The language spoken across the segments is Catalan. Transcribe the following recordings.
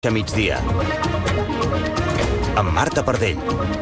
A migdia, amb Marta Pardell.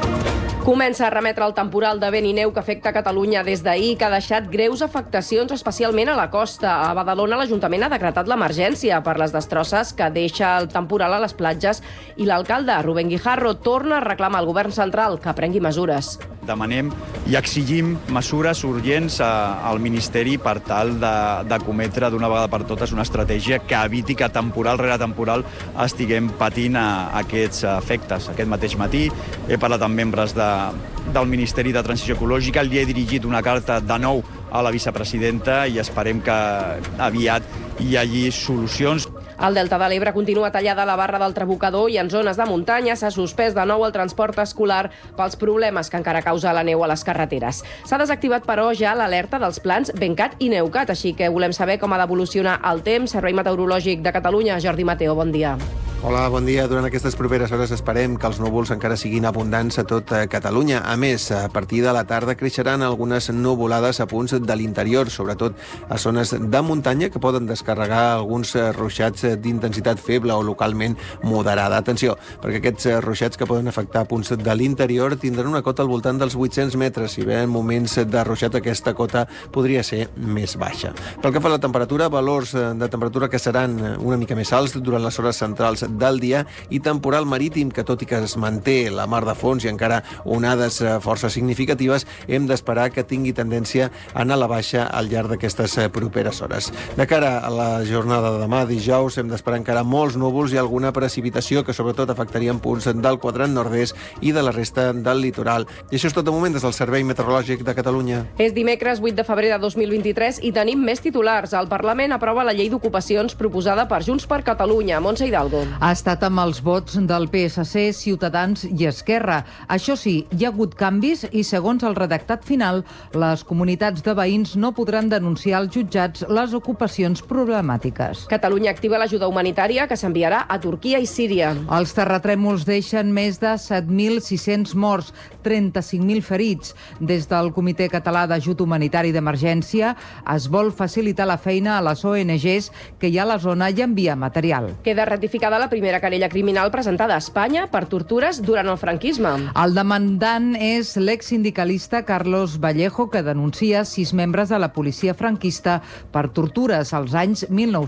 Comença a remetre el temporal de vent i neu que afecta Catalunya des d'ahir, que ha deixat greus afectacions, especialment a la costa. A Badalona, l'Ajuntament ha decretat l'emergència per les destrosses que deixa el temporal a les platges i l'alcalde, Rubén Guijarro, torna a reclamar al govern central que prengui mesures. Demanem i exigim mesures urgents al Ministeri per tal de cometre d'una vegada per totes una estratègia que eviti que temporal rere temporal estiguem patint aquests efectes. Aquest mateix matí he parlat amb membres del Ministeri de Transició Ecològica, li he dirigit una carta de nou a la vicepresidenta i esperem que aviat hi hagi solucions. Al Delta de l'Ebre continua tallada la barra del Trabucador i en zones de muntanya s'ha suspès de nou el transport escolar pels problemes que encara causa la neu a les carreteres. S'ha desactivat, però, ja l'alerta dels plans Bencat i Neucat, així que volem saber com ha d'evolucionar el temps. Servei Meteorològic de Catalunya, Jordi Mateo, bon dia. Hola, bon dia. Durant aquestes properes hores esperem que els núvols encara siguin abundants a tot Catalunya. A més, a partir de la tarda creixeran algunes nuvolades a punts de l'interior, sobretot a zones de muntanya, que poden descarregar alguns ruixats d'intensitat feble o localment moderada. Atenció, perquè aquests ruixats que poden afectar punts de l'interior tindran una cota al voltant dels 800 metres. Si bé en moments de ruixat aquesta cota podria ser més baixa. Pel que fa a la temperatura, valors de temperatura que seran una mica més alts durant les hores centrals del dia i temporal marítim que, tot i que es manté la mar de fons i encara onades força significatives, hem d'esperar que tingui tendència a anar a la baixa al llarg d'aquestes properes hores. De cara a la jornada de demà, dijous, hem d'esperar encara molts núvols i alguna precipitació que sobretot afectarien punts del quadrant nord-est i de la resta del litoral. I això és tot de moment des del Servei Meteorològic de Catalunya. És dimecres 8 de febrer de 2023 i tenim més titulars. El Parlament aprova la llei d'ocupacions proposada per Junts per Catalunya. Montse Hidalgo. Ha estat amb els vots del PSC, Ciutadans i Esquerra. Això sí, hi ha hagut canvis i, segons el redactat final, les comunitats de veïns no podran denunciar als jutjats les ocupacions problemàtiques. Catalunya activa l'ajuda humanitària que s'enviarà a Turquia i Síria. Els terratrèmols deixen més de 7.600 morts, 35.000 ferits. Des del Comitè Català d'Ajut Humanitari d'Emergència es vol facilitar la feina a les ONGs que hi ha a la zona i enviar material. Queda ratificada la primera querella criminal presentada a Espanya per tortures durant el franquisme. El demandant és l'exsindicalista Carlos Vallejo, que denuncia 6 membres de la policia franquista per tortures als anys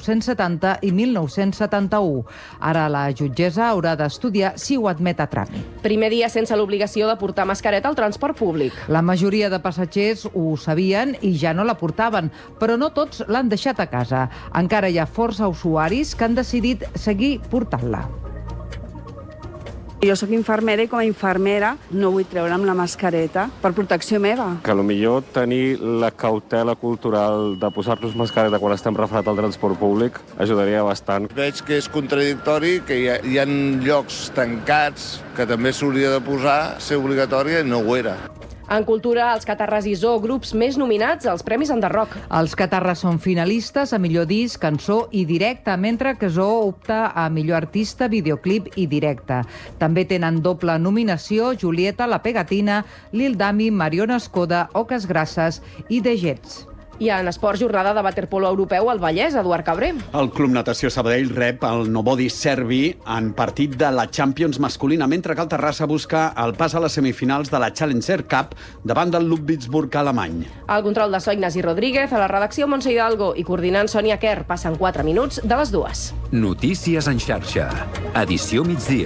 1970 i 1971. Ara la jutgessa haurà d'estudiar si ho admet a tràmit. Primer dia sense l'obligació de portar mascareta al transport públic. La majoria de passatgers ho sabien i ja no la portaven, però no tots l'han deixat a casa. Encara hi ha força usuaris que han decidit seguir portant-la. Jo sóc infermera i com a infermera no vull treure'm la mascareta per protecció meva. Que potser tenir la cautela cultural de posar-nos mascareta quan estem refredats al transport públic ajudaria bastant. Veig que és contradictori, que hi ha llocs tancats que també s'hauria de posar, ser obligatòria, i no ho era. En cultura, els Catarres i Zoo, grups més nominats als Premis Enderrock. Els Catarres són finalistes a millor disc, cançó i directe, mentre que Zoo opta a millor artista, videoclip i directe. També tenen doble nominació Julieta, La Pegatina, Lil Dami, Mariona Escoda, Oques Grasses i The Jets. I en esport, jornada de waterpolo europeu al Vallès, Eduard Cabré. El Club Natació Sabadell rep el Novodi Serbi en partit de la Champions masculina, mentre que el Terrassa busca el pas a les semifinals de la Challenger Cup davant del Ludwigsburg alemany. El control de so Ignasi Rodríguez, a la redacció Montse Hidalgo i coordinant Sònia Kerr. Passen 4 minuts de les 2. Notícies en xarxa. Edició migdia.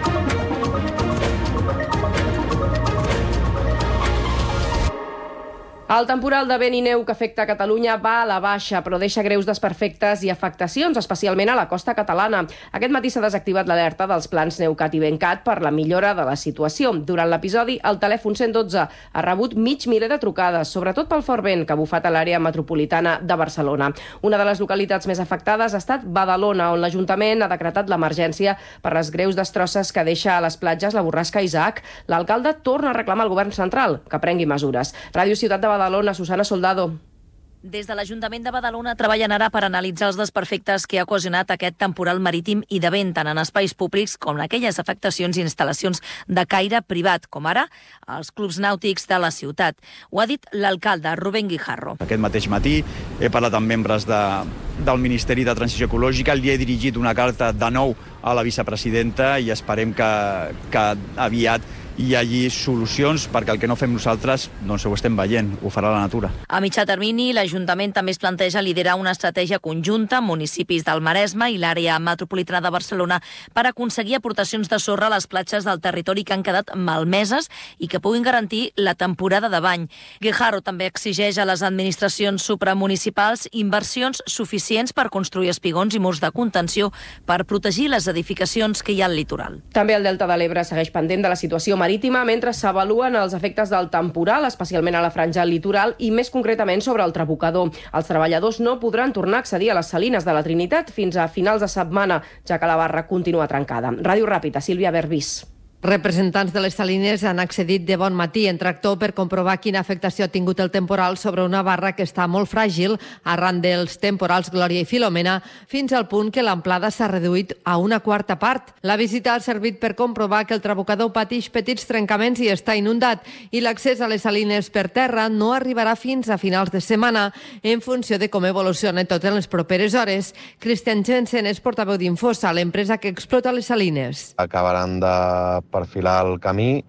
El temporal de vent i neu que afecta Catalunya va a la baixa, però deixa greus desperfectes i afectacions, especialment a la costa catalana. Aquest matí s'ha desactivat l'alerta dels plans Neucat i Bencat per la millora de la situació. Durant l'episodi, el telèfon 112 ha rebut mig miler de trucades, sobretot pel fort vent que ha bufat a l'àrea metropolitana de Barcelona. Una de les localitats més afectades ha estat Badalona, on l'Ajuntament ha decretat l'emergència per les greus destrosses que deixa a les platges la borrasca Isaac. L'alcalde torna a reclamar al govern central que prengui mesures. Ràdio Ciutat de Badalona, Susana Soldado. Des de l'Ajuntament de Badalona treballen ara per analitzar els desperfectes que ha ocasionat aquest temporal marítim i de vent, tant en espais públics com en aquelles afectacions i instal·lacions de caire privat, com ara els clubs nàutics de la ciutat. Ho ha dit l'alcalde, Rubén Guijarro. Aquest mateix matí he parlat amb membres del Ministeri de Transició Ecològica, li he dirigit una carta de nou a la vicepresidenta i esperem que aviat hi hagi solucions, perquè el que no fem nosaltres, doncs ho estem veient, ho farà la natura. A mitjà termini, l'Ajuntament també es planteja liderar una estratègia conjunta amb municipis del Maresme i l'àrea metropolitana de Barcelona per aconseguir aportacions de sorra a les platges del territori que han quedat malmeses i que puguin garantir la temporada de bany. Guijarro també exigeix a les administracions supramunicipals inversions suficients per construir espigons i murs de contenció per protegir les edificacions que hi ha al litoral. També el Delta de l'Ebre segueix pendent de la situació marítima mentre s'avaluen els efectes del temporal, especialment a la franja litoral i més concretament sobre el Trabucador. Els treballadors no podran tornar a accedir a les salines de la Trinitat fins a finals de setmana, ja que la barra continua trencada. Ràdio Ràpida, Sílvia Berbís. Representants de les salines han accedit de bon matí en tractor per comprovar quina afectació ha tingut el temporal sobre una barra que està molt fràgil arran dels temporals Glòria i Filomena, fins al punt que l'amplada s'ha reduït a una quarta part. La visita ha servit per comprovar que el Trabucador pateix petits trencaments i està inundat, i l'accés a les salines per terra no arribarà fins a finals de setmana, en funció de com evoluciona tot en les properes hores. Christian Jensen és portaveu d'Infosa, l'empresa que explota les salines. Acabaran de perfilar el camí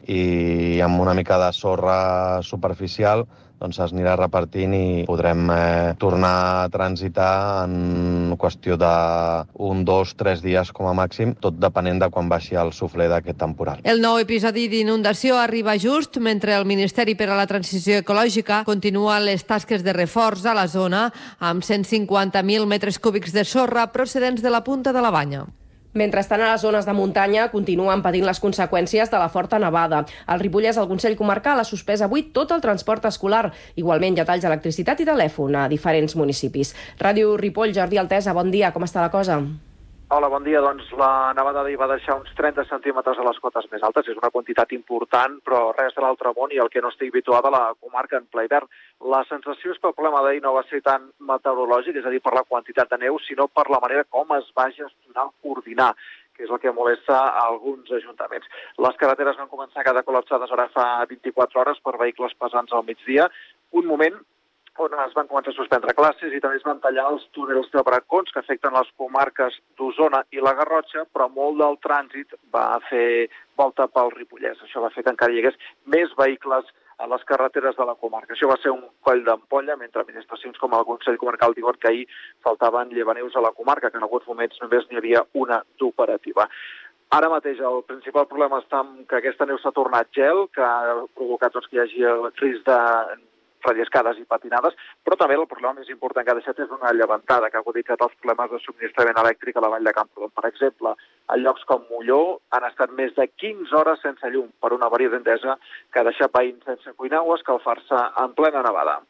i amb una mica de sorra superficial doncs s'anirà repartint i podrem tornar a transitar en qüestió d'un, 2, 3 dies com a màxim, tot depenent de quan baixi el suflé d'aquest temporal. El nou episodi d'inundació arriba just mentre el Ministeri per a la Transició Ecològica continua les tasques de reforç a la zona amb 150.000 metres cúbics de sorra procedents de la punta de la Banya. Mentrestant, a les zones de muntanya continuen patint les conseqüències de la forta nevada. Al Ripollès, el Consell Comarcal ha suspès avui tot el transport escolar. Igualment, hi ha talls d'electricitat i telèfon a diferents municipis. Ràdio Ripoll, Jordi Altesa, bon dia, com està la cosa? Hola, bon dia. Doncs la nevada d'ahir va deixar uns 30 centímetres a les cotes més altes. És una quantitat important, però res de l'altre món i el que no estic habituat a la comarca en ple hivern. La sensació és que el problema d'ahir no va ser tant meteorològic, és a dir, per la quantitat de neu, sinó per la manera com es va gestionar, coordinar, que és el que molesta a alguns ajuntaments. Les carreteres van començar a quedar col·lapsades ara fa 24 hores per vehicles pesants al migdia, un moment on es van començar a suspendre classes i també es van tallar els túnels de bracons que afecten les comarques d'Osona i la Garrotxa, però molt del trànsit va fer volta pel Ripollès. Això va fer que encara hi hagués més vehicles a les carreteres de la comarca. Això va ser un coll d'ampolla, mentre administracions com el Consell Comarcal diuen que ahir faltaven llevaneus a la comarca, que en alguns moments només n'hi havia una d'operativa. Ara mateix el principal problema està en que aquesta neu s'ha tornat gel, que ha provocat que hi hagi el risc de relliscades i patinades, però també el problema més important que ha deixat és una llevantada que ha aguditzat els problemes de subministrament elèctric a la vall de Camprodon. Per exemple, a llocs com Molló han estat més de 15 hores sense llum per una avaria d'Endesa que ha deixat veïns sense cuinar o escalfar-se en plena nevada.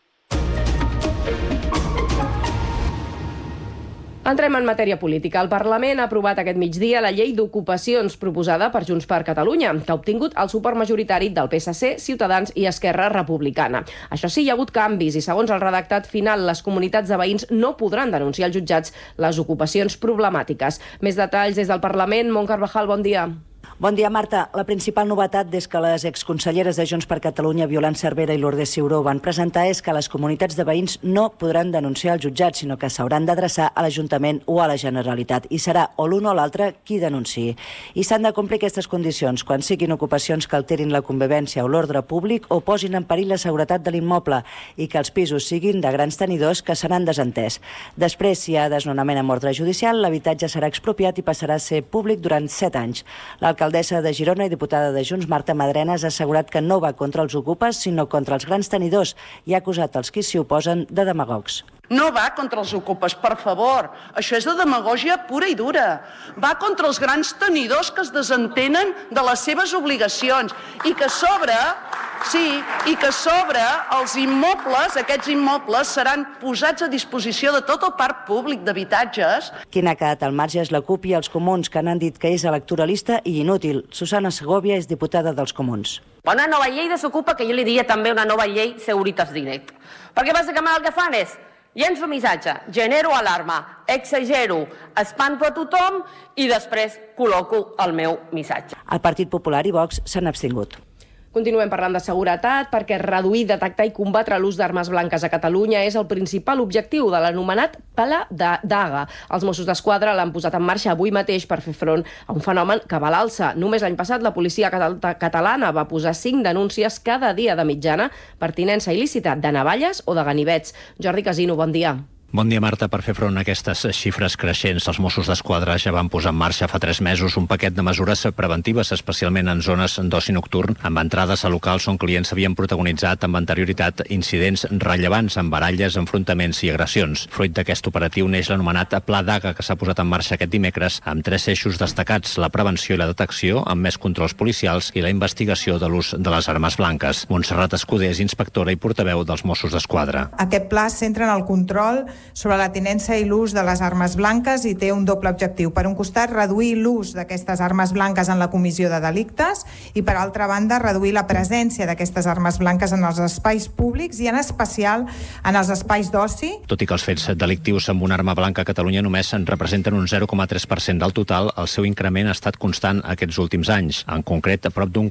Entrem en matèria política. El Parlament ha aprovat aquest migdia la llei d'ocupacions proposada per Junts per Catalunya, que ha obtingut el suport majoritari del PSC, Ciutadans i Esquerra Republicana. Això sí, hi ha hagut canvis i, segons el redactat final, les comunitats de veïns no podran denunciar als jutjats les ocupacions problemàtiques. Més detalls des del Parlament. Mont Carvajal, bon dia. Bon dia, Marta. La principal novetat des que les exconselleres de Junts per Catalunya, Violant Cervera i Lourdes Ciuró, van presentar és que les comunitats de veïns no podran denunciar al jutjat, sinó que s'hauran d'adreçar a l'Ajuntament o a la Generalitat, i serà o l'un o l'altre qui denunciï. I s'han de complir aquestes condicions quan siguin ocupacions que alterin la convivència o l'ordre públic o posin en perill la seguretat de l'immoble i que els pisos siguin de grans tenidors que seran desentès. Després, si hi ha desnonament amb ordre judicial, l'habitatge serà expropiat i passarà a ser públic durant 7 anys. L'alcaldessa de Girona i diputada de Junts, Marta Madrenas, ha assegurat que no va contra els ocupes, sinó contra els grans tenidors, i ha acusat els qui s'hi oposen de demagogs. No va contra els ocupes, per favor. Això és de demagògia pura i dura. Va contra els grans tenidors que es desentenen de les seves obligacions i que a sobre Sí, i que sobre els immobles, aquests immobles seran posats a disposició de tot el parc públic d'habitatges. Qui n'ha quedat al marge és la CUP i els Comuns, que n'han dit que és electoralista i inútil. Susana Segovia és diputada dels Comuns. Una nova llei desocupa, que jo li diria també una nova llei Securitas Direct. Perquè bàsicament el que fan és llenço missatge, genero alarma, exagero, espanto a tothom i després col·loco el meu missatge. El Partit Popular i Vox s'han abstingut. Continuem parlant de seguretat perquè reduir, detectar i combatre l'ús d'armes blanques a Catalunya és el principal objectiu de l'anomenat Pla d'Haga. Els Mossos d'Esquadra l'han posat en marxa avui mateix per fer front a un fenomen que va a l'alça. Només l'any passat la policia catalana va posar 5 denúncies cada dia de mitjana per tinença il·lícita de navalles o de ganivets. Jordi Casino, bon dia. Bon dia, Marta. Per fer front a aquestes xifres creixents, els Mossos d'Esquadra ja van posar en marxa fa 3 mesos un paquet de mesures preventives, especialment en zones d'oci nocturn, amb entrades a locals on clients havien protagonitzat amb anterioritat incidents rellevants amb baralles, enfrontaments i agressions. Fruit d'aquest operatiu neix l'anomenat Pla d'Haga, que s'ha posat en marxa aquest dimecres amb 3 eixos destacats: la prevenció i la detecció, amb més controls policials, i la investigació de l'ús de les armes blanques. Montserrat Escudé és inspectora i portaveu dels Mossos d'Esquadra. Aquest pla es centra en el control sobre la tinença i l'ús de les armes blanques i té un doble objectiu. Per un costat, reduir l'ús d'aquestes armes blanques en la comissió de delictes i, per altra banda, reduir la presència d'aquestes armes blanques en els espais públics i, en especial, en els espais d'oci. Tot i que els fets delictius amb una arma blanca a Catalunya només en representen un 0,3% del total, el seu increment ha estat constant aquests últims anys, en concret a prop d'un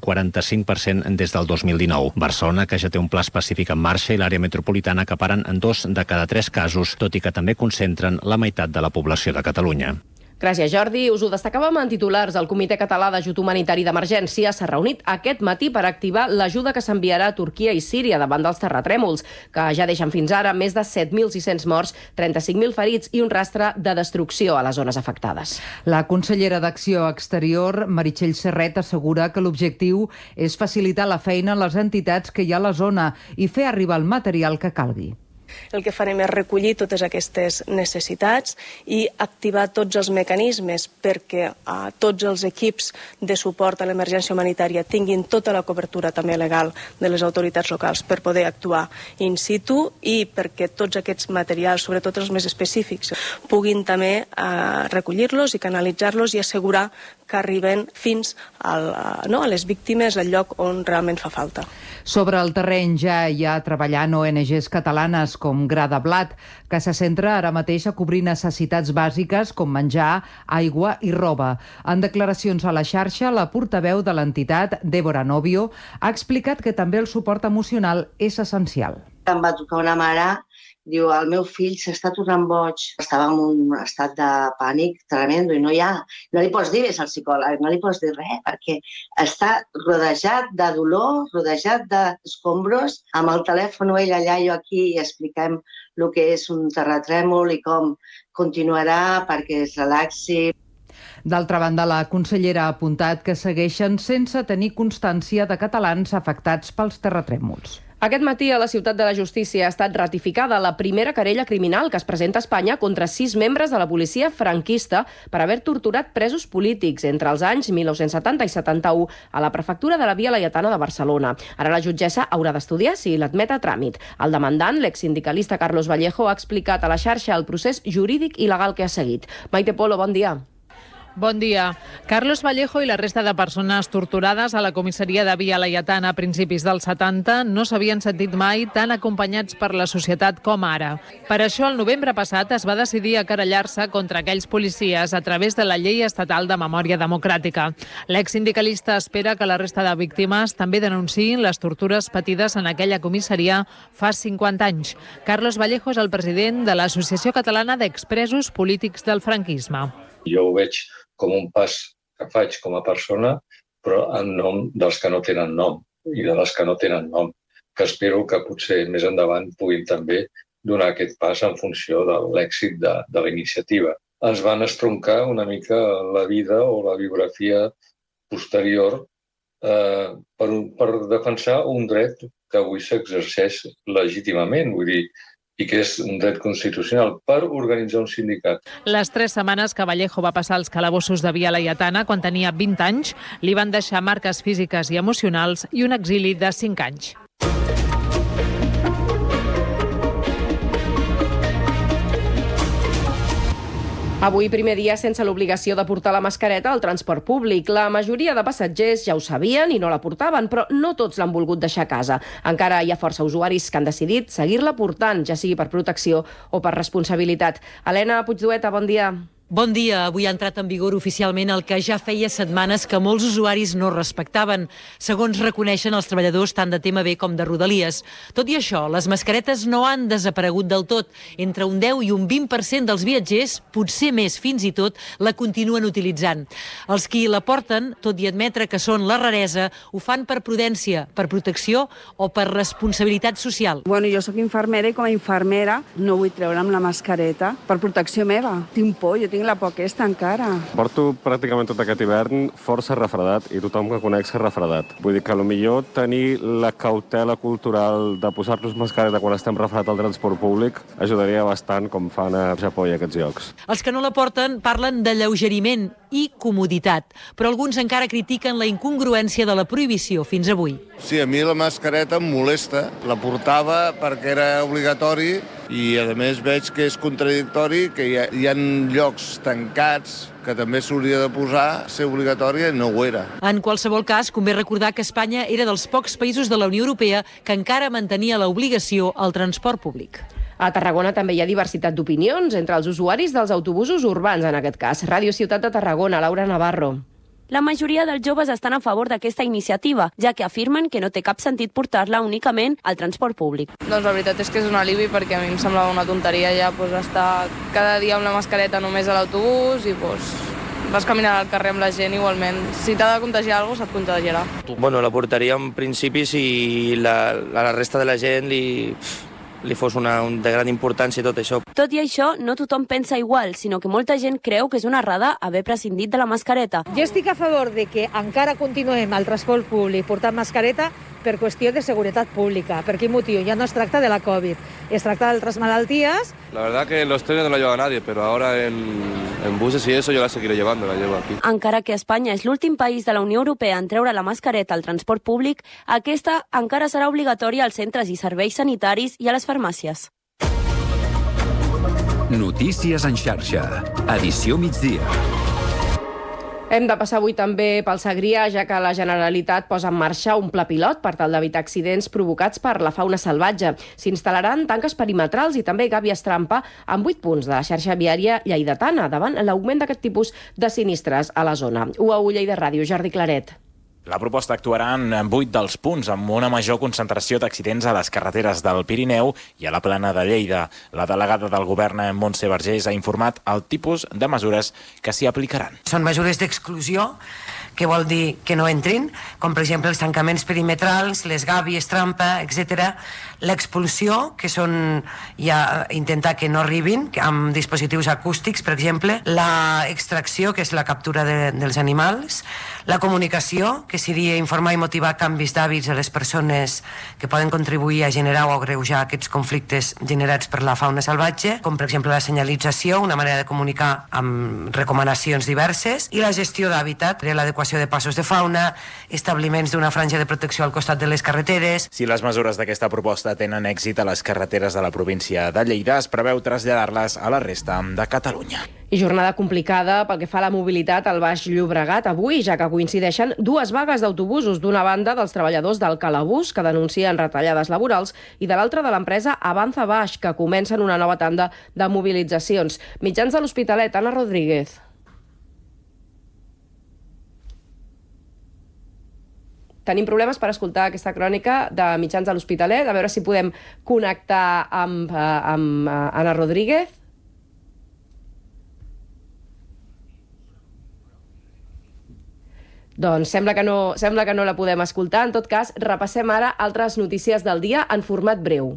45% des del 2019. Barcelona, que ja té un pla específic en marxa, i l'àrea metropolitana acaparen en 2 de cada 3 casos, tot i que també concentren la meitat de la població de Catalunya. Gràcies, Jordi. Us ho destacàvem en titulars. El Comitè Català d'Ajut Humanitari d'Emergència s'ha reunit aquest matí per activar l'ajuda que s'enviarà a Turquia i Síria davant dels terratrèmols, que ja deixen fins ara més de 7.600 morts, 35.000 ferits i un rastre de destrucció a les zones afectades. La consellera d'Acció Exterior, Meritxell Serret, assegura que l'objectiu és facilitar la feina a les entitats que hi ha a la zona i fer arribar el material que calgui. El que farem és recollir totes aquestes necessitats i activar tots els mecanismes perquè tots els equips de suport a l'emergència humanitària tinguin tota la cobertura també legal de les autoritats locals per poder actuar in situ i perquè tots aquests materials, sobretot els més específics, puguin també recollir-los i canalitzar-los i assegurar que arriben fins a les víctimes al lloc on realment fa falta. Sobre el terreny ja hi ha treballant ONGs catalanes com Gra de Blat, que se centra ara mateix a cobrir necessitats bàsiques com menjar, aigua i roba. En declaracions a la xarxa, la portaveu de l'entitat, Débora Novio, ha explicat que també el suport emocional és essencial. Em va tocar una mare, diu, el meu fill s'està tornant boig. Estava en un estat de pànic tremendo i no li pots dir ves al psicòleg, no li pots dir res, perquè està rodejat de dolor, rodejat d'escombros, amb el telèfon ell allà, jo aquí, i expliquem el que és un terratrèmol i com continuarà perquè es relaxi. D'altra banda, la consellera ha apuntat que segueixen sense tenir constància de catalans afectats pels terratrèmols. Aquest matí a la Ciutat de la Justícia ha estat ratificada la primera querella criminal que es presenta a Espanya contra 6 membres de la policia franquista per haver torturat presos polítics entre els anys 1970 i 71 a la prefectura de la Via Laietana de Barcelona. Ara la jutgessa haurà d'estudiar si l'admet a tràmit. El demandant, l'exsindicalista Carlos Vallejo, ha explicat a la xarxa el procés jurídic i legal que ha seguit. Maite Polo, bon dia. Bon dia. Carlos Vallejo i la resta de persones torturades a la comissaria de Via Laietana a principis dels 70 no s'havien sentit mai tan acompanyats per la societat com ara. Per això, el novembre passat es va decidir a querellar-se contra aquells policies a través de la Llei Estatal de Memòria Democràtica. L'exsindicalista espera que la resta de víctimes també denunciïn les tortures patides en aquella comissaria fa 50 anys. Carlos Vallejo és el president de l'Associació Catalana d'Expresos Polítics del Franquisme. Jo ho veig com un pas que faig com a persona, però en nom dels que no tenen nom i de les que no tenen nom, que espero que potser més endavant puguin també donar aquest pas en funció de l'èxit de la iniciativa. Ens van estroncar una mica la vida o la biografia posterior per defensar un dret que avui s'exerceix legítimament. Vull dir, i que és un dret constitucional per organitzar un sindicat. Les 3 setmanes que Vallejo va passar als calabossos de Via Laietana quan tenia 20 anys li van deixar marques físiques i emocionals i un exili de 5 anys. Avui, primer dia sense l'obligació de portar la mascareta al transport públic. La majoria de passatgers ja ho sabien i no la portaven, però no tots l'han volgut deixar a casa. Encara hi ha força usuaris que han decidit seguir-la portant, ja sigui per protecció o per responsabilitat. Helena Puigdueta, bon dia. Bon dia. Avui ha entrat en vigor oficialment el que ja feia setmanes que molts usuaris no respectaven, segons reconeixen els treballadors tant de TMB com de Rodalies. Tot i això, les mascaretes no han desaparegut del tot. Entre un 10 i un 20% dels viatgers, potser més fins i tot, la continuen utilitzant. Els qui la porten, tot i admetre que són la raresa, ho fan per prudència, per protecció o per responsabilitat social. Bueno, jo sóc infermera i com a infermera no vull treure'm la mascareta per protecció meva. Tinc por, jo tinc la por aquesta encara. Porto pràcticament tot aquest hivern força refredat i tothom que conec s'ha refredat. Vull dir que potser tenir la cautela cultural de posar-nos mascareta quan estem refredat al transport públic ajudaria bastant, com fan a Japó i aquests llocs. Els que no la porten parlen d'alleugeriment i comoditat, però alguns encara critiquen la incongruència de la prohibició fins avui. Sí, a mi la mascareta em molesta. La portava perquè era obligatori i, a més, veig que és contradictori, que hi ha llocs tancats que també s'hauria de posar, ser obligatòria, i no ho era. En qualsevol cas, convé recordar que Espanya era dels pocs països de la Unió Europea que encara mantenia l'obligació al transport públic. A Tarragona també hi ha diversitat d'opinions entre els usuaris dels autobusos urbans, en aquest cas. Ràdio Ciutat de Tarragona, Laura Navarro. La majoria dels joves estan a favor d'aquesta iniciativa, ja que afirmen que no té cap sentit portar-la únicament al transport públic. Doncs la veritat és que és un alivi, perquè a mi em semblava una tonteria ja estar cada dia amb la mascareta només a l'autobús i vas caminant al carrer amb la gent igualment. Si t'ha de contagiar alguna cosa, se't contagiarà. Bueno, la portaria en principi si la resta de la gent li fos de gran importància tot això. Tot i això, no tothom pensa igual, sinó que molta gent creu que és una errada haver prescindit de la mascareta. Jo estic a favor de que encara continuem al transport públic portant mascareta per qüestió de seguretat pública. Per quin motiu? Ja no es tracta de la Covid, es tracta d'altres malalties. La verdad que en los trenes no la lleva nadie, pero ahora en buses y eso yo la seguiré llevando, la llevo aquí. Encara que Espanya és l'últim país de la Unió Europea en treure la mascareta al transport públic, aquesta encara serà obligatòria als centres i serveis sanitaris i a les farmàcies. Notícies en xarxa. Edició migdia. Hem de passar avui també pel Segrià, ja que la Generalitat posa en marxa un pla pilot per tal d'evitar accidents provocats per la fauna salvatge. S'instal·laran tanques perimetrals i també gàbies trampa en 8 punts de la xarxa viària lleidatana davant l'augment d'aquest tipus de sinistres a la zona. UAU Lleida Ràdio, Jordi Claret. La proposta actuarà en 8 dels punts, amb una major concentració d'accidents a les carreteres del Pirineu i a la plana de Lleida. La delegada del govern, Montse Vergés, ha informat el tipus de mesures que s'hi aplicaran. Són mesures d'exclusió, que vol dir que no entrin, com per exemple els tancaments perimetrals, les gàbies, trampa, etc. L'expulsió, que són ja intentar que no arribin, amb dispositius acústics, per exemple. La extracció, que és la captura dels animals. La comunicació, que seria informar i motivar canvis d'hàbits a les persones que poden contribuir a generar o agreujar aquests conflictes generats per la fauna salvatge, com per exemple la senyalització, una manera de comunicar amb recomanacions diverses, i la gestió d'hàbitat, l'adequació de passos de fauna, establiments d'una franja de protecció al costat de les carreteres. Si les mesures d'aquesta proposta tenen èxit a les carreteres de la província de Lleida, es preveu traslladar-les a la resta de Catalunya. I jornada complicada pel que fa a la mobilitat al Baix Llobregat avui, ja que coincideixen 2 vagues d'autobusos, d'una banda dels treballadors del Calabús, que denuncien retallades laborals, i de l'altra de l'empresa Avanza Baix, que comencen una nova tanda de mobilitzacions. Mitjans de l'Hospitalet, Anna Rodríguez. Tenim problemes per escoltar aquesta crònica de Mitjans de l'Hospitalet. A veure si podem connectar amb Anna Rodríguez. Doncs sembla que no la podem escoltar. En tot cas, repassem ara altres notícies del dia en format breu.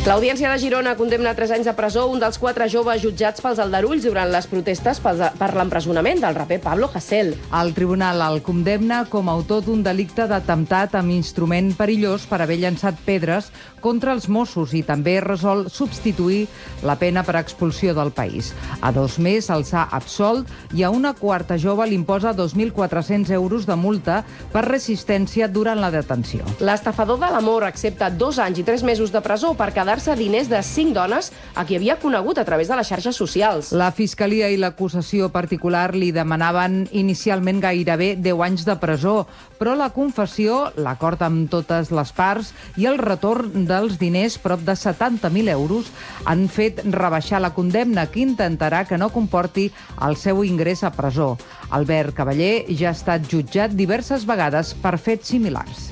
L'Audiència de Girona condemna a 3 anys de presó un dels 4 joves jutjats pels aldarulls durant les protestes per l'empresonament del raper Pablo Hasél. El tribunal el condemna com a autor d'un delicte d'atemptat amb instrument perillós per haver llançat pedres contra els Mossos i també resol substituir la pena per expulsió del país. A 2 més els ha absolt i a una quarta jove li imposa 2.400 euros de multa per resistència durant la detenció. L'estafador de l'amor accepta 2 anys i 3 mesos de presó per quedar-se diners de 5 dones a qui havia conegut a través de les xarxes socials. La Fiscalia i l'acusació particular li demanaven inicialment gairebé 10 anys de presó, però la confessió, l'acord amb totes les parts i el retorn dels diners, prop de 70.000 euros, han fet rebaixar la condemna, que intentarà que no comporti el seu ingrés a presó. Albert Cavaller ja ha estat jutjat diverses vegades per fets similars.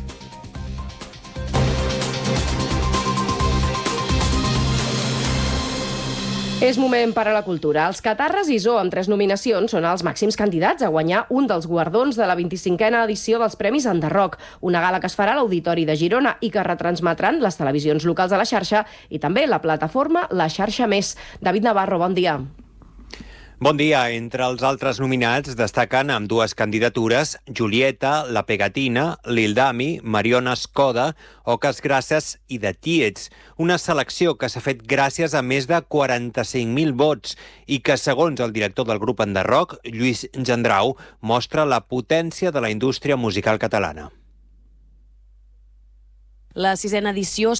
És moment per a la cultura. Els Catarres i Zoo, amb 3 nominacions, són els màxims candidats a guanyar un dels guardons de la 25a edició dels Premis Enderroc, una gala que es farà a l'Auditori de Girona i que retransmetran les televisions locals de la xarxa i també la plataforma La Xarxa Més. David Navarro, bon dia. Bon dia. Entre els altres nominats destaquen amb 2 candidatures Julieta, La Pegatina, L'Ildami, Mariona Skoda, Oques Grasses i The Tiets. Una selecció que s'ha fet gràcies a més de 45.000 vots i que, segons el director del grup Enderroc, Lluís Gendrau, mostra la potència de la indústria musical catalana. La 6a edició...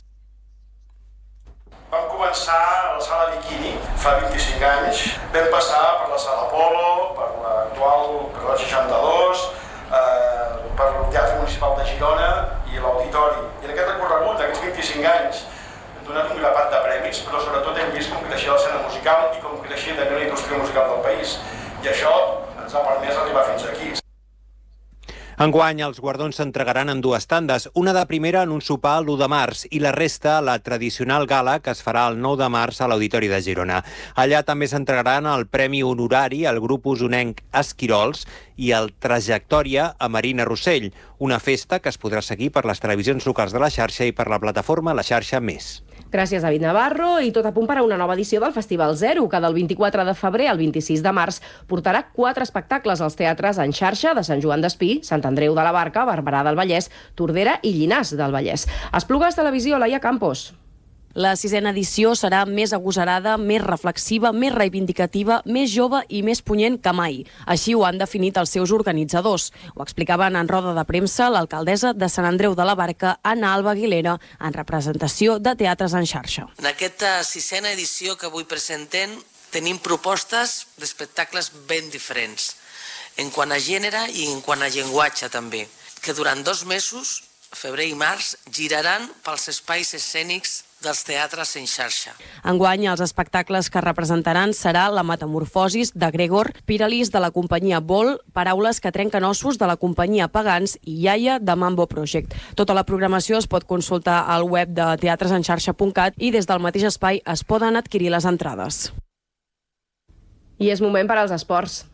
Vam començar a la sala Bikini fa 25 anys. Vam passar per la sala Apolo, per l'actual, per la 62, per el Teatre Municipal de Girona i l'Auditori. I en aquest recorregut, d'aquests 25 anys, hem donat un grapat de premis, però sobretot hem vist com creixia l'escena musical i com creixia també la indústria musical del país. I això ens ha permès arribar fins aquí. Enguany, els guardons s'entregaran en 2 tandes, una de primera en un sopar l'1 de març i la resta a la tradicional gala que es farà el 9 de març a l'Auditori de Girona. Allà també s'entregaran el Premi Honorari al grup usonenc Esquirols i el Trajectòria a Marina Rossell, una festa que es podrà seguir per les televisions locals de la xarxa i per la plataforma La Xarxa Més. Gràcies, David Navarro. I tot a punt per a una nova edició del Festival Zero, que del 24 de febrer al 26 de març portarà 4 espectacles als teatres en xarxa de Sant Joan d'Espí, Sant Andreu de la Barca, Barberà del Vallès, Tordera i Llinars del Vallès. Esplugues Televisió, Laia Campos. La 6a edició serà més agosarada, més reflexiva, més reivindicativa, més jove i més punyent que mai. Així ho han definit els seus organitzadors. Ho explicaven en roda de premsa l'alcaldessa de Sant Andreu de la Barca, Anna Alba Aguilera, en representació de Teatres en Xarxa. En aquesta 6a edició que avui presentem tenim propostes d'espectacles ben diferents, en quant a gènere i en quant a llenguatge també, que durant 2 mesos, febrer i març, giraran pels espais escènics dels teatres en xarxa. Enguany, els espectacles que representaran serà La Metamorfosis de Gregor, Piralis de la companyia Vol, Paraules que trenquen ossos de la companyia Pagans i Iaia de Mambo Project. Tota la programació es pot consultar al web de teatresenxarxa.cat i des del mateix espai es poden adquirir les entrades. I és moment per als esports.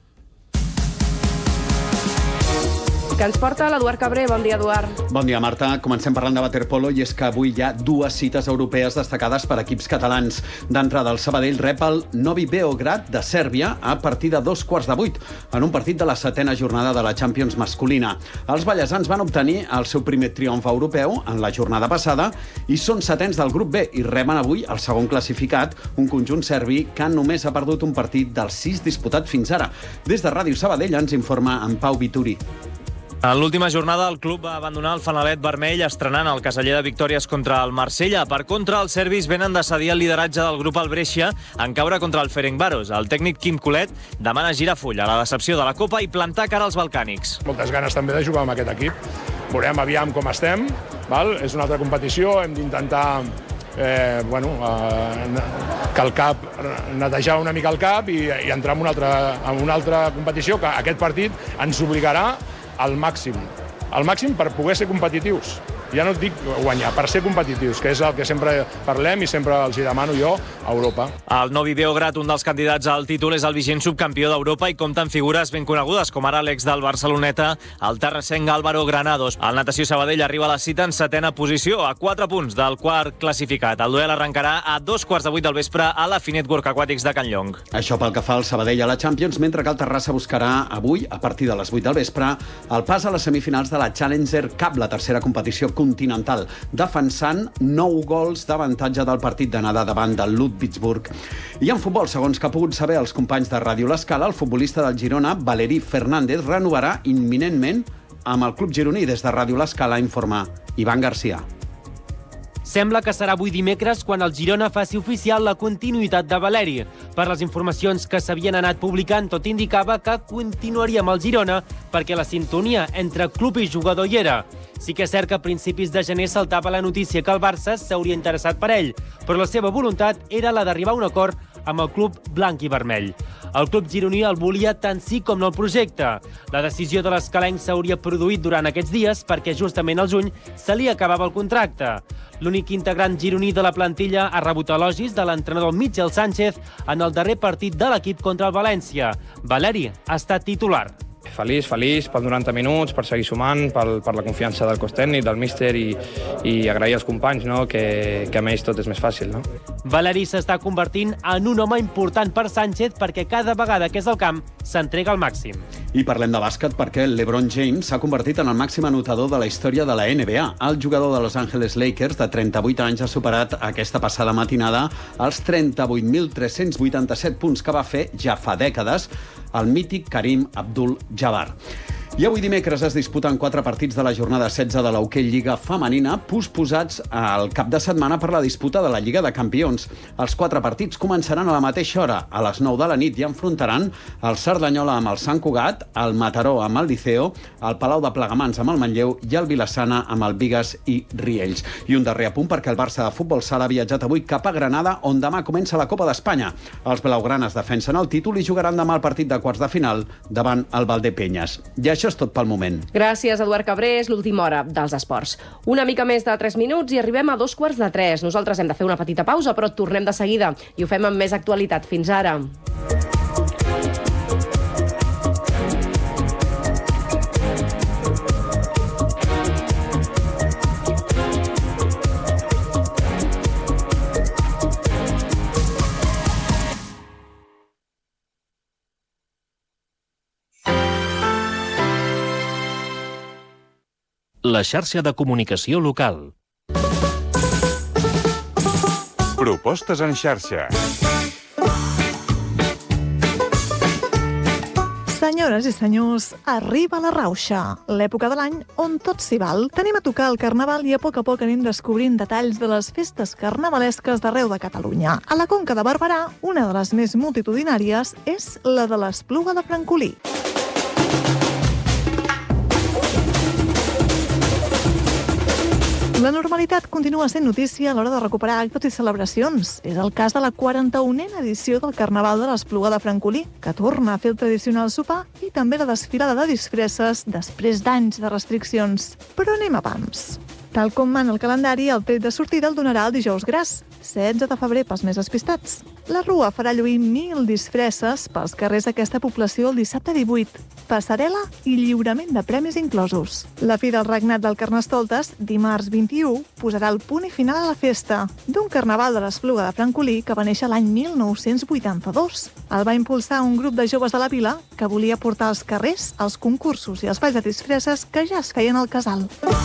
Que ens porta l'Eduard Cabré. Bon dia, Eduard. Bon dia, Marta. Comencem parlant de waterpolo i és que avui hi ha 2 cites europees destacades per equips catalans. D'entrada, el Sabadell rep el Novi Beograd de Sèrbia a partir de 7:15 en un partit de la 7a jornada de la Champions masculina. Els ballesans van obtenir el seu primer triomf europeu en la jornada passada i són 7ens del grup B i reben avui el segon classificat, un conjunt serbi que només ha perdut un partit dels 6 disputats fins ara. Des de Ràdio Sabadell ens informa en Pau Vituri. En l'última jornada, el club va abandonar el fanalet vermell estrenant el caseller de victòries contra el Marsella. Per contra, els serbis venen de cedir el lideratge del grup al Brescia en caure contra el Ferencváros. El tècnic Quim Colet demana girar full a la decepció de la Copa i plantar cara als balcànics. Moltes ganes també de jugar amb aquest equip. Veurem aviam com estem. Val? És una altra competició, hem d'intentar que el cap, netejar una mica el cap i entrar en una altra competició que aquest partit ens obligarà al màxim per poder ser competitius. Ja no et dic guanyar, per ser competitius, que és el que sempre parlem i sempre els hi demano jo a Europa. El Novi Beograd, un dels candidats al títol, és el vigent subcampió d'Europa i compta amb figures ben conegudes, com ara l'ex del Barceloneta, el terrassenc Álvaro Granados. El Natació Sabadell arriba a la cita en 7ª posició, a 4 punts del quart classificat. El duel arrencarà a 2:15 del vespre a la Finet Work Aquàtics de Can Llong. Això pel que fa al Sabadell a la Champions, mentre que el Terrassa buscarà avui, a partir de les 8 del vespre, el pas a les semifinals de la Challenger Cup, la tercera competició continental, defensant 9 gols d'avantatge del partit d'anada davant del Ludwigsburg. I en futbol, segons que ha pogut saber els companys de Ràdio L'Escala, el futbolista del Girona, Valeri Fernández, renovarà imminentment amb el club gironí. Des de Ràdio L'Escala informa Ivan Garcia. Sembla que serà avui dimecres quan el Girona faci oficial la continuïtat de Valeri. Per les informacions que s'havien anat publicant, tot indicava que continuaria amb el Girona perquè la sintonia entre club i jugador hi era. Sí que és cert que a principis de gener saltava la notícia que el Barça s'hauria interessat per ell, però la seva voluntat era la d'arribar a un acord amb el club blanc i vermell. El club gironí el volia tant sí com no el projecte. La decisió de l'escalenc s'hauria produït durant aquests dies perquè justament al juny se li acabava el contracte. L'únic integrant gironí de la plantilla ha rebut elogis de l'entrenador Michel Sánchez en el darrer partit de l'equip contra el València. Valeri ha estat titular. Feliç per 90 minuts, per seguir sumant, per la confiança del cos tècnic, del míster i agrair als companys, no? que amb ells tot és més fàcil. No? Valeri s'està convertint en un home important per Sánchez perquè cada vegada que és al camp s'entrega al màxim. I parlem de bàsquet perquè LeBron James s'ha convertit en el màxim anotador de la història de la NBA. El jugador de Los Angeles Lakers, de 38 anys, ha superat aquesta passada matinada els 38.387 punts que va fer ja fa dècades el mític Karim Abdul-Jabbar. I avui dimecres es disputen 4 partits de la jornada 16 de l'Hoquei Lliga Femenina, posposats al cap de setmana per la disputa de la Lliga de Campions. Els 4 partits començaran a la mateixa hora, a les 9 de la nit, i enfrontaran el Cerdanyola amb el Sant Cugat, el Mataró amb el Liceo, el Palau de Plegamans amb el Manlleu i el Vilassana amb el Bigues i Riells. I un darrer apunt perquè el Barça de futbol sala ha viatjat avui cap a Granada, on demà comença la Copa d'Espanya. Els blaugranes defensen el títol i jugaran demà el partit de quarts de final davant el Valdepeñas. I això és tot pel moment. Gràcies, Eduard Cabrés. L'última hora dels esports. Una mica més de 3 minuts i arribem a 2:15. Nosaltres hem de fer una petita pausa, però tornem de seguida i ho fem amb més actualitat. Fins ara. La xarxa de comunicació local. Propostes en xarxa. Senyores i senyors, arriba la rauxa, l'època de l'any on tot s'hi val. Tenim a tocar el Carnaval i a poc anem descobrint detalls de les festes carnavalesques d'arreu de Catalunya. A la Conca de Barberà, una de les més multitudinàries és la de l'Espluga de Francolí. La normalitat continua sent notícia a l'hora de recuperar actes i celebracions. És el cas de la 41a edició del Carnaval de l'Espluga de Francolí, que torna a fer el tradicional sopar, i també la desfilada de disfresses després d'anys de restriccions. Però anem a pams. Tal com mana el calendari, el tret de sortida el donarà el dijous gras, 16 de febrer pels més despistats. La Rua farà lluir 1.000 disfresses pels carrers d'aquesta població el dissabte 18. Passarel·la i lliurament de premis inclosos. La fi del regnat del Carnestoltes, dimarts 21, posarà el punt i final a la festa d'un carnaval de l'Espluga de Francolí que va néixer l'any 1982. El va impulsar un grup de joves de la vila que volia portar als carrers els concursos i els balls de disfresses que ja es feien al casal.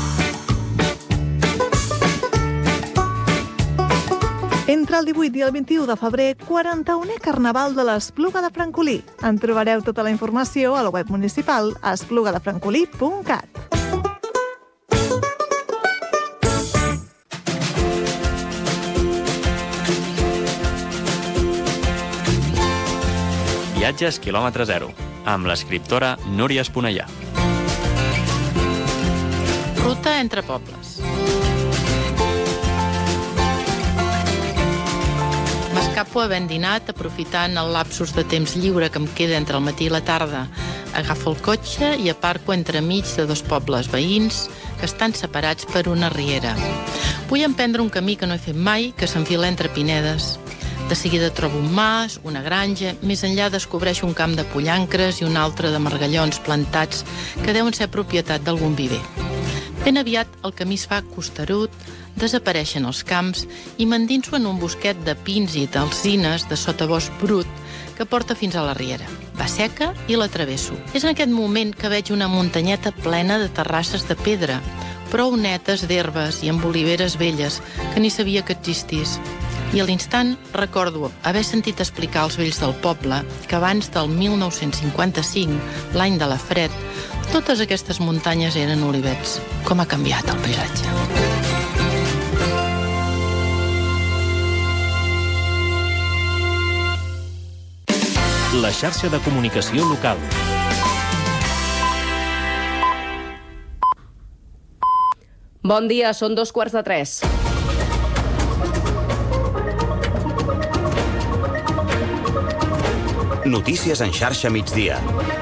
Entre el 18 i el 21 de febrer, 41è Carnaval de l'Espluga de Francolí. En trobareu tota la informació a la web municipal esplugadefrancolí.cat. Viatges quilòmetre zero, amb l'escriptora Núria Esponellà. Ruta entre pobles. M'escapo havent dinat, aprofitant el lapsus de temps lliure que em queda entre el matí i la tarda. Agafo el cotxe i aparco entremig de dos pobles veïns que estan separats per una riera. Vull emprendre un camí que no he fet mai, que s'enfila entre pinedes. De seguida trobo un mas, una granja, més enllà descobreixo un camp de pollancres i un altre de margallons plantats que deuen ser propietat d'algun viver. Ben aviat el camí es fa costerut, desapareixen els camps i m'endinso en un bosquet de pins i d'alzines de sotabosc brut que porta fins a la riera. Va seca i la travesso. És en aquest moment que veig una muntanyeta plena de terrasses de pedra, prou netes d'herbes i amb oliveres velles que ni sabia que existís. I a l'instant recordo haver sentit explicar als vells del poble que abans del 1955, l'any de la fred, totes aquestes muntanyes eren olivets. Com ha canviat el paisatge. La xarxa de comunicació local. Bon dia, són 2:45. Notícies en xarxa migdia.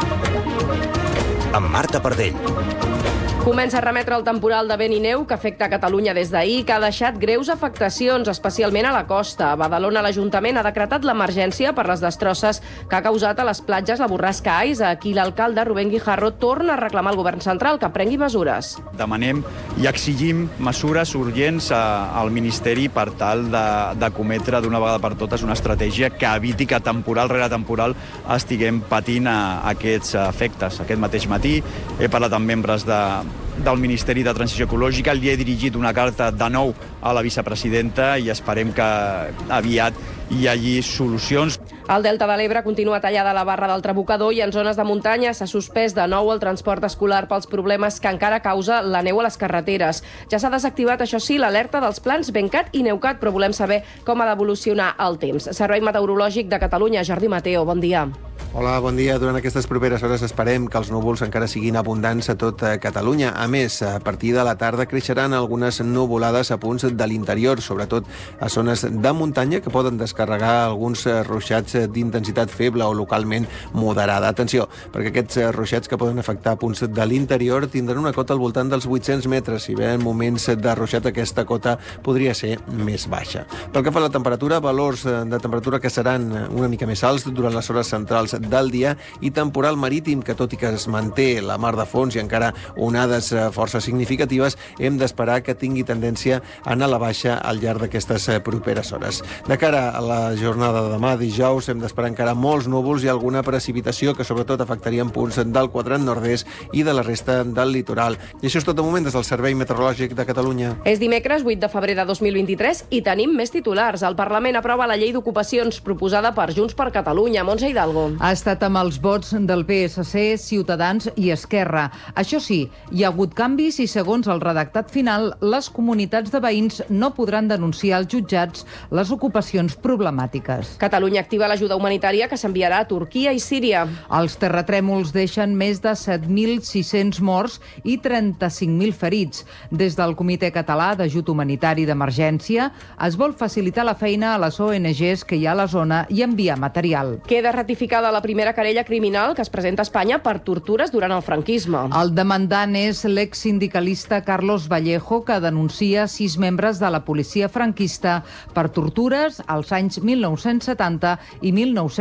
Amb Marta Pardell. Comença a remetre el temporal de vent i neu que afecta Catalunya des d'ahir, que ha deixat greus afectacions, especialment a la costa. A Badalona, l'Ajuntament ha decretat l'emergència per les destrosses que ha causat a les platges la borrasca Ais. Aquí l'alcalde, Rubén Guijarro, torna a reclamar al govern central que prengui mesures. Demanem i exigim mesures urgents al Ministeri per tal de cometre d'una vegada per totes una estratègia que eviti que temporal rere temporal estiguem patint aquests efectes. Aquest mateix matí he parlat amb membres del Ministeri de Transició Ecològica, li he dirigit una carta de nou a la vicepresidenta i esperem que aviat hi hagi solucions. Al Delta de l'Ebre continua tallada la barra del Trabucador i en zones de muntanya s'ha suspès de nou el transport escolar pels problemes que encara causa la neu a les carreteres. Ja s'ha desactivat, això sí, l'alerta dels plans Bencat i Neucat, però volem saber com ha d'evolucionar el temps. Servei Meteorològic de Catalunya, Jordi Mateo, bon dia. Hola, bon dia. Durant aquestes properes hores esperem que els núvols encara siguin abundants a tot Catalunya. A més, a partir de la tarda creixeran algunes nuvolades a punts de l'interior, sobretot a zones de muntanya que poden descarregar alguns ruixats d'intensitat feble o localment moderada. Atenció, perquè aquests ruixats que poden afectar punts de l'interior tindran una cota al voltant dels 800 metres. Si bé en moments de ruixat aquesta cota podria ser més baixa. Pel que fa a la temperatura, valors de temperatura que seran una mica més alts durant les hores centrals del dia i temporal marítim que, tot i que es manté la mar de fons i encara onades força significatives, hem d'esperar que tingui tendència a anar a la baixa al llarg d'aquestes properes hores. De cara a la jornada de demà, dijous, hem d'esperar encara molts núvols i alguna precipitació que sobretot afectarien punts del quadrant nord-est i de la resta del litoral. I això és tot de moment des del Servei Meteorològic de Catalunya. És dimecres 8 de febrer de 2023 i tenim més titulars. El Parlament aprova la llei d'ocupacions proposada per Junts per Catalunya. Montse Hidalgo. Ha estat amb els vots del PSC, Ciutadans i Esquerra. Això sí, hi ha hagut canvis i, segons el redactat final, les comunitats de veïns no podran denunciar als jutjats les ocupacions problemàtiques. Catalunya activa l'ajuda humanitària que s'enviarà a Turquia i Síria. Els terratrèmols deixen més de 7.600 morts i 35.000 ferits. Des del Comitè Català d'Ajut Humanitari d'Emergència es vol facilitar la feina a les ONGs que hi ha a la zona i enviar material. Queda ratificada la primera querella criminal que es presenta a Espanya per tortures durant el franquisme. El demandant és l'exsindicalista Carlos Vallejo, que denuncia 6 membres de la policia franquista per tortures als anys 1970 i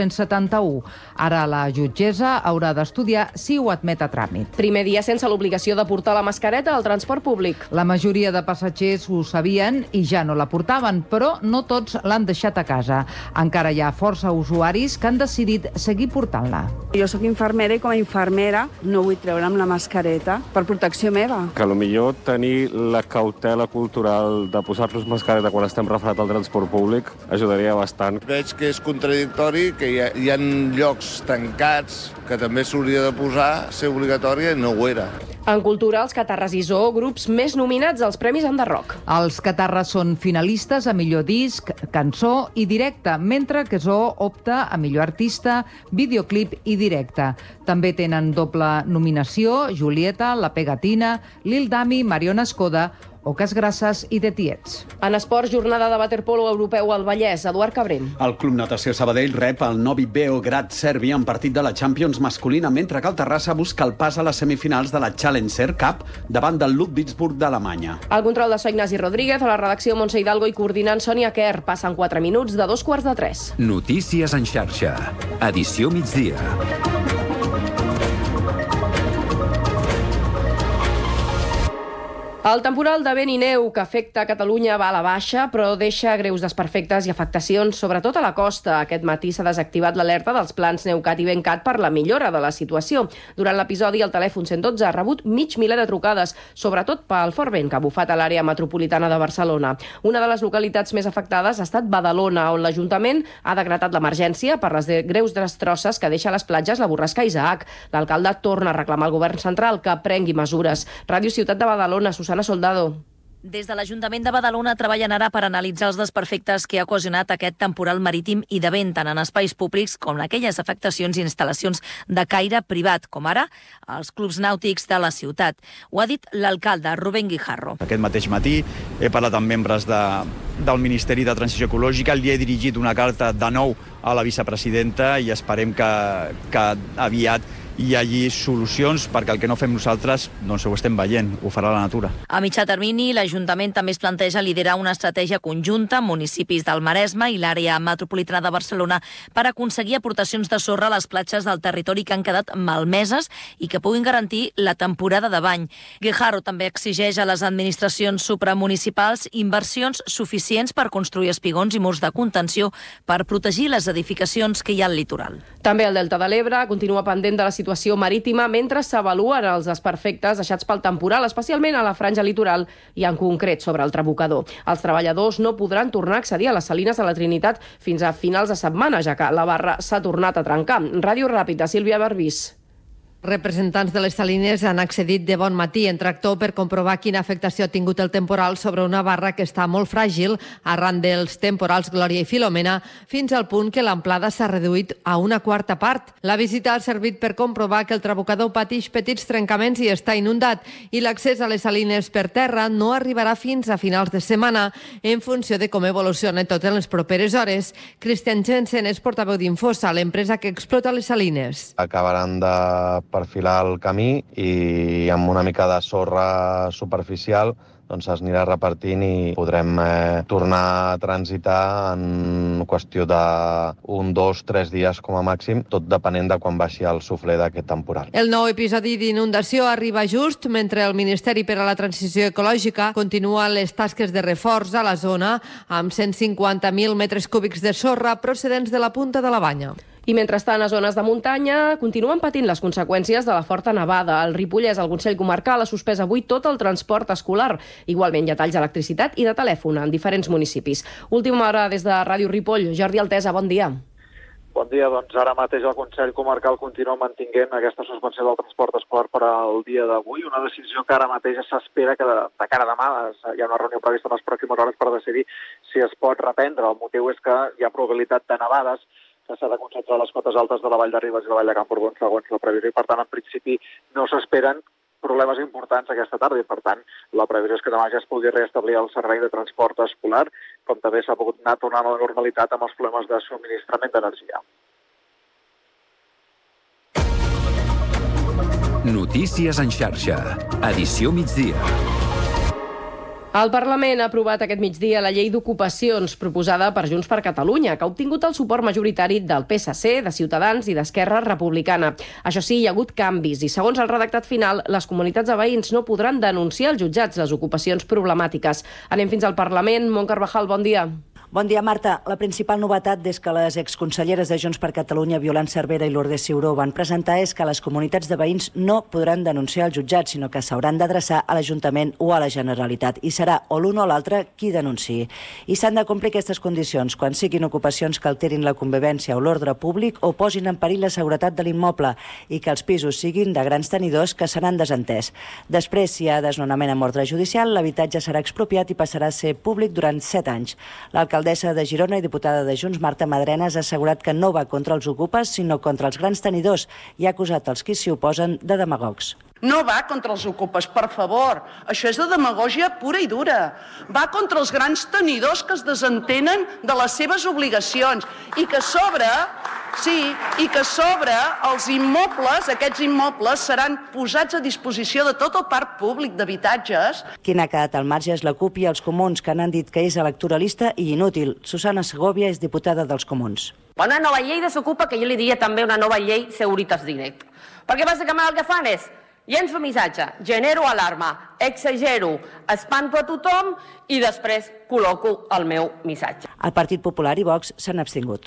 1971. Ara la jutgessa haurà d'estudiar si ho admet a tràmit. Primer dia sense l'obligació de portar la mascareta al transport públic. La majoria de passatgers ho sabien i ja no la portaven, però no tots l'han deixat a casa. Encara hi ha força usuaris que han decidit seguir portant-la. Jo sóc infermera i com a infermera no vull treure'm la mascareta per protecció meva. Que potser tenir la cautela cultural de posar-nos mascareta quan estem refredats al transport públic ajudaria bastant. Veig que és contradictori, que hi ha llocs tancats que també s'hauria de posar, ser obligatòria, i no ho era. En cultura, els Catarres i Zoo, grups més nominats als Premis Enderrock. Els Catarres són finalistes a millor disc, cançó i directe, mentre que Zoo opta a millor artista, videoclip i directe. També tenen doble nominació Julieta, La Pegatina, Lil Dami, Mariona Escoda Ocasgrasses i de Tiets. En esports, jornada de waterpolo europeu al Vallès. Eduard Cabrem. El Club Natació Sabadell rep el Novi Beograd Sèrbia en partit de la Champions masculina, mentre que el Terrassa busca el pas a les semifinals de la Challenger Cup davant del Ludwigsburg d'Alemanya. El control de Ignasi Rodríguez, a la redacció Montse Hidalgo i coordinant Sònia Kerr. Passen 4 minuts de 2:15. Notícies en xarxa. Edició migdia. El temporal de vent i neu que afecta Catalunya va a la baixa, però deixa greus desperfectes i afectacions, sobretot a la costa. Aquest matí s'ha desactivat l'alerta dels plans Neucat i Ventcat per la millora de la situació. Durant l'episodi, el telèfon 112 ha rebut mig miler de trucades, sobretot pel fort vent que ha bufat a l'àrea metropolitana de Barcelona. Una de les localitats més afectades ha estat Badalona, on l'Ajuntament ha decretat l'emergència per les greus destrosses que deixa a les platges la borrasca Isaac. L'alcalde torna a reclamar al govern central que prengui mesures. Ràdio Ciutat de Badalona, Susana Soldado. Des de l'Ajuntament de Badalona treballen ara per analitzar els desperfectes que ha ocasionat aquest temporal marítim i de vent, tant en espais públics com en aquelles afectacions i instal·lacions de caire privat, com ara els clubs nàutics de la ciutat. Ho ha dit l'alcalde, Rubén Guijarro. Aquest mateix matí he parlat amb membres del Ministeri de Transició Ecològica, li he dirigit una carta de nou a la vicepresidenta i esperem que aviat hi hagi solucions, perquè el que no fem nosaltres doncs ho estem veient, ho farà la natura. A mitjà termini, l'Ajuntament també es planteja liderar una estratègia conjunta amb municipis del Maresme i l'àrea metropolitana de Barcelona per aconseguir aportacions de sorra a les platges del territori que han quedat malmeses i que puguin garantir la temporada de bany. Guijarro també exigeix a les administracions supramunicipals inversions suficients per construir espigons i murs de contenció per protegir les edificacions que hi ha al litoral. També el Delta de l'Ebre continua pendent de la situació marítima mentre s'avaluen els desperfectes deixats pel temporal, especialment a la franja litoral i en concret sobre el Trabucador. Els treballadors no podran tornar a accedir a les salines de la Trinitat fins a finals de setmana, ja que la barra s'ha tornat a trencar. Ràdio Ràpida, Sílvia Barbís. Representants de les salines han accedit de bon matí en tractor per comprovar quina afectació ha tingut el temporal sobre una barra que està molt fràgil arran dels temporals Glòria i Filomena, fins al punt que l'amplada s'ha reduït a una quarta part. La visita ha servit per comprovar que el Trabucador pateix petits trencaments i està inundat, i l'accés a les salines per terra no arribarà fins a finals de setmana, en funció de com evoluciona tot en les properes hores. Christian Jensen és portaveu d'Infosa, l'empresa que explota les salines. Acabaran de perfilar el camí i amb una mica de sorra superficial doncs s'anirà repartint i podrem tornar a transitar en qüestió d'1, 2, 3 dies com a màxim, tot depenent de quan baixi el suflé d'aquest temporal. El nou episodi d'inundació arriba just mentre el Ministeri per a la Transició Ecològica continua les tasques de reforç a la zona amb 150.000 metres cúbics de sorra procedents de la punta de la Banya. I mentrestant, a zones de muntanya continuen patint les conseqüències de la forta nevada. Al Ripollès, el Consell Comarcal ha suspès avui tot el transport escolar. Igualment hi ha talls d'electricitat i de telèfon en diferents municipis. Última hora des de Ràdio Ripoll. Jordi Altesa, bon dia. Bon dia, doncs ara mateix el Consell Comarcal continua mantinguent aquesta suspensió del transport escolar per al dia d'avui, una decisió que ara mateix s'espera que de cara a demà hi ha una reunió prevista en les pròximes hores per decidir si es pot reprendre. El motiu és que hi ha probabilitat de nevades que s'ha de concentrar a les cotes altes de la Vall de Ribes i la Vall de Camprodon, segons la previsió, i per tant, en principi, no s'esperen problemes importants aquesta tarda i, per tant, la previsió és que demà ja es pugui reestablir el servei de transport escolar, com també s'ha pogut anar tornant a la normalitat amb els problemes de subministrament d'energia. Notícies en xarxa. Edició migdia. El Parlament ha aprovat aquest migdia la llei d'ocupacions proposada per Junts per Catalunya, que ha obtingut el suport majoritari del PSC, de Ciutadans i d'Esquerra Republicana. Això sí, hi ha hagut canvis i, segons el redactat final, les comunitats de veïns no podran denunciar als jutjats les ocupacions problemàtiques. Anem fins al Parlament. Mont Carvajal, bon dia. Bon dia, Marta. La principal novetat des que les exconselleres de Junts per Catalunya, Violant Cervera i Lourdes Ciuró, van presentar és que les comunitats de veïns no podran denunciar al jutjat, sinó que s'hauran d'adreçar a l'Ajuntament o a la Generalitat, i serà o l'un o l'altre qui denunciï. I s'han de complir aquestes condicions quan siguin ocupacions que alterin la convivència o l'ordre públic o posin en perill la seguretat de l'immoble i que els pisos siguin de grans tenidors que seran desentès. Després, si hi ha desnonament amb ordre judicial, l'habitatge serà expropiat i passarà a ser públic durant 7 anys. L'alcaldessa de Girona i diputada de Junts, Marta Madrenas, ha assegurat que no va contra els ocupes, sinó contra els grans tenidors, i ha acusat els qui s'hi oposen de demagogs. No va contra els ocupes, per favor. Això és de demagògia pura i dura. Va contra els grans tenidors que es desentenen de les seves obligacions i que a sobre els immobles, aquests immobles, seran posats a disposició de tot el parc públic d'habitatges. Qui n'ha quedat al marge és la CUP i els comuns, que n'han dit que és electoralista i inútil. Susana Segovia és diputada dels comuns. Una nova llei desocupa, que jo li diria també una nova llei Securitas Direct. Perquè bàsicament el que fan és llenço missatge, genero alarma, exagero, espanto a tothom i després col·loco el meu missatge. El Partit Popular i Vox s'han abstingut.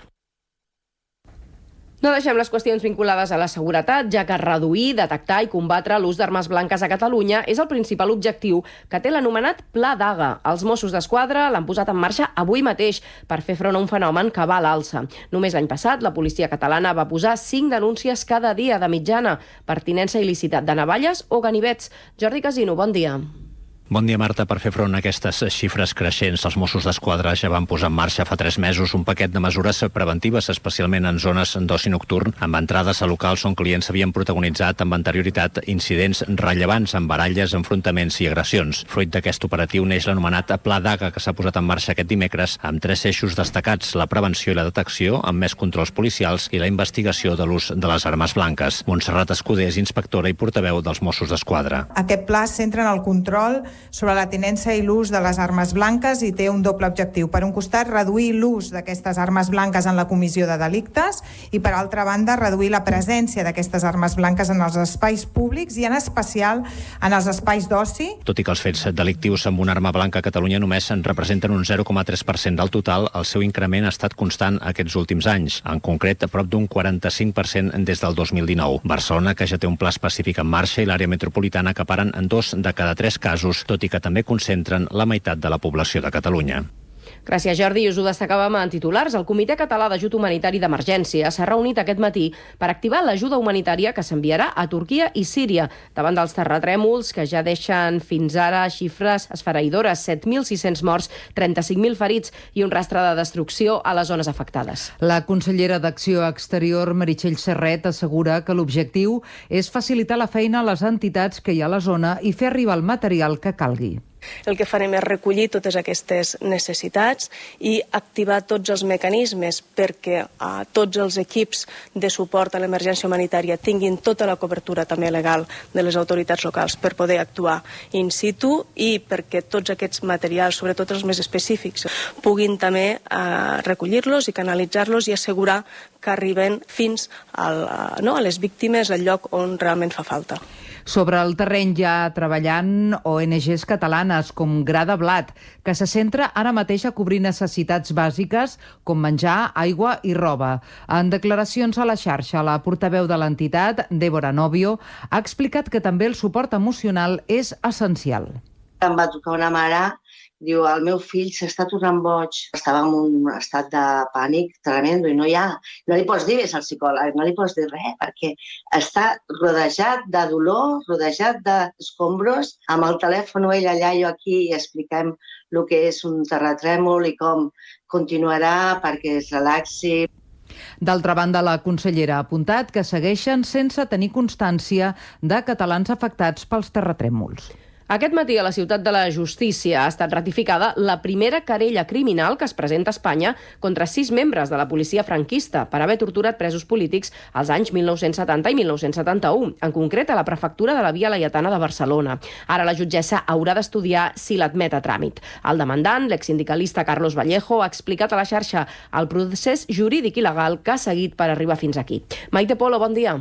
No deixem les qüestions vinculades a la seguretat, ja que reduir, detectar i combatre l'ús d'armes blanques a Catalunya és el principal objectiu que té l'anomenat Pla Daga. Els Mossos d'Esquadra l'han posat en marxa avui mateix per fer front a un fenomen que va a l'alça. Només l'any passat, la policia catalana va posar 5 denúncies cada dia de mitjana per tinença il·lícita de navalles o ganivets. Jordi Casino, bon dia. Bon dia, Marta. Per fer front a aquestes xifres creixents, els Mossos d'Esquadra ja van posar en marxa fa 3 mesos un paquet de mesures preventives, especialment en zones d'oci nocturn, amb entrades a locals on clients havien protagonitzat amb anterioritat incidents rellevants amb baralles, enfrontaments i agressions. Fruit d'aquest operatiu neix l'anomenat Pla Daga, que s'ha posat en marxa aquest dimecres amb 3 eixos destacats: la prevenció i la detecció, amb més controls policials, i la investigació de l'ús de les armes blanques. Montserrat Escudé és inspectora i portaveu dels Mossos d'Esquadra. Aquest pla es centra en el control sobre la tinença i l'ús de les armes blanques i té un doble objectiu. Per un costat, reduir l'ús d'aquestes armes blanques en la comissió de delictes i, per altra banda, reduir la presència d'aquestes armes blanques en els espais públics i, en especial, en els espais d'oci. Tot i que els fets delictius amb una arma blanca a Catalunya només en representen un 0,3% del total, el seu increment ha estat constant aquests últims anys, en concret a prop d'un 45% des del 2019. Barcelona, que ja té un pla específic en marxa, i l'àrea metropolitana acaparen en 2 de cada 3 casos, tot i que també concentren la meitat de la població de Catalunya. Gràcies, Jordi. Us ho destacàvem en titulars. El Comitè Català d'Ajut Humanitari d'Emergència s'ha reunit aquest matí per activar l'ajuda humanitària que s'enviarà a Turquia i Síria davant dels terratrèmols que ja deixen fins ara xifres esfereïdores: 7.600 morts, 35.000 ferits i un rastre de destrucció a les zones afectades. La consellera d'Acció Exterior, Meritxell Serret, assegura que l'objectiu és facilitar la feina a les entitats que hi ha a la zona i fer arribar el material que calgui. El que farem és recollir totes aquestes necessitats i activar tots els mecanismes perquè tots els equips de suport a l'emergència humanitària tinguin tota la cobertura també legal de les autoritats locals per poder actuar in situ i perquè tots aquests materials, sobretot els més específics, puguin també recollir-los i canalitzar-los i assegurar que arriben fins a les víctimes al lloc on realment fa falta. Sobre el terreny ja treballant ONGs catalanes com Gra de Blat, que se centra ara mateix a cobrir necessitats bàsiques com menjar, aigua i roba. En declaracions a la xarxa, la portaveu de l'entitat, Débora Novio, ha explicat que també el suport emocional és essencial. Em va trucar una mare, diu, el meu fill s'està tornant boig. Estava en un estat de pànic tremendo i no li pots dir, és el psicòleg, no li pots dir res, perquè està rodejat de dolor, rodejat d'escombros, amb el telèfon ell allà, jo aquí, i expliquem el que és un terratrèmol i com continuarà perquè es relaxi. D'altra banda, la consellera ha apuntat que segueixen sense tenir constància de catalans afectats pels terratrèmols. Aquest matí a la Ciutat de la Justícia ha estat ratificada la primera querella criminal que es presenta a Espanya contra 6 membres de la policia franquista per haver torturat presos polítics als anys 1970 i 1971, en concret a la prefectura de la Via Laietana de Barcelona. Ara la jutgessa haurà d'estudiar si l'admet a tràmit. El demandant, l'exsindicalista Carlos Vallejo, ha explicat a la xarxa el procés jurídic i legal que ha seguit per arribar fins aquí. Maite Polo, bon dia.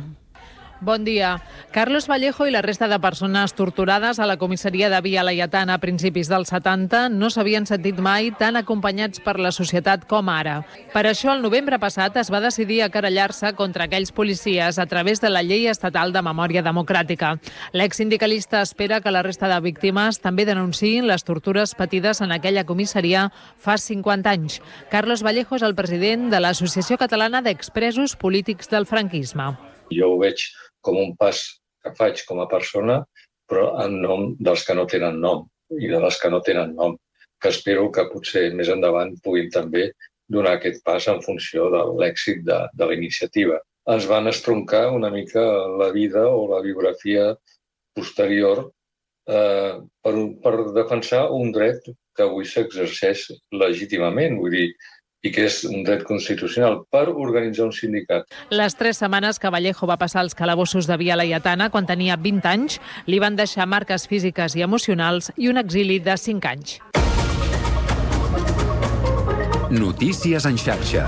Bon dia. Carlos Vallejo i la resta de persones torturades a la comissaria de Via Laietana a principis dels 70 no s'havien sentit mai tan acompanyats per la societat com ara. Per això, el novembre passat es va decidir a querellar-se contra aquells policies a través de la Llei Estatal de Memòria Democràtica. L'exsindicalista espera que la resta de víctimes també denunciïn les tortures patides en aquella comissaria fa 50 anys. Carlos Vallejo és el president de l'Associació Catalana d'Expresos Polítics del Franquisme. Jo ho veig com un pas que faig com a persona, però en nom dels que no tenen nom i de les que no tenen nom, que espero que potser més endavant puguin també donar aquest pas en funció de l'èxit de la iniciativa. Ens van estroncar una mica la vida o la biografia posterior per defensar un dret que avui s'exerceix legítimament, vull dir, i que és un dret constitucional per organitzar un sindicat. Les 3 setmanes que Vallejo va passar als calabossos de Via Laietana quan tenia 20 anys li van deixar marques físiques i emocionals i un exili de 5 anys. Notícies en xarxa.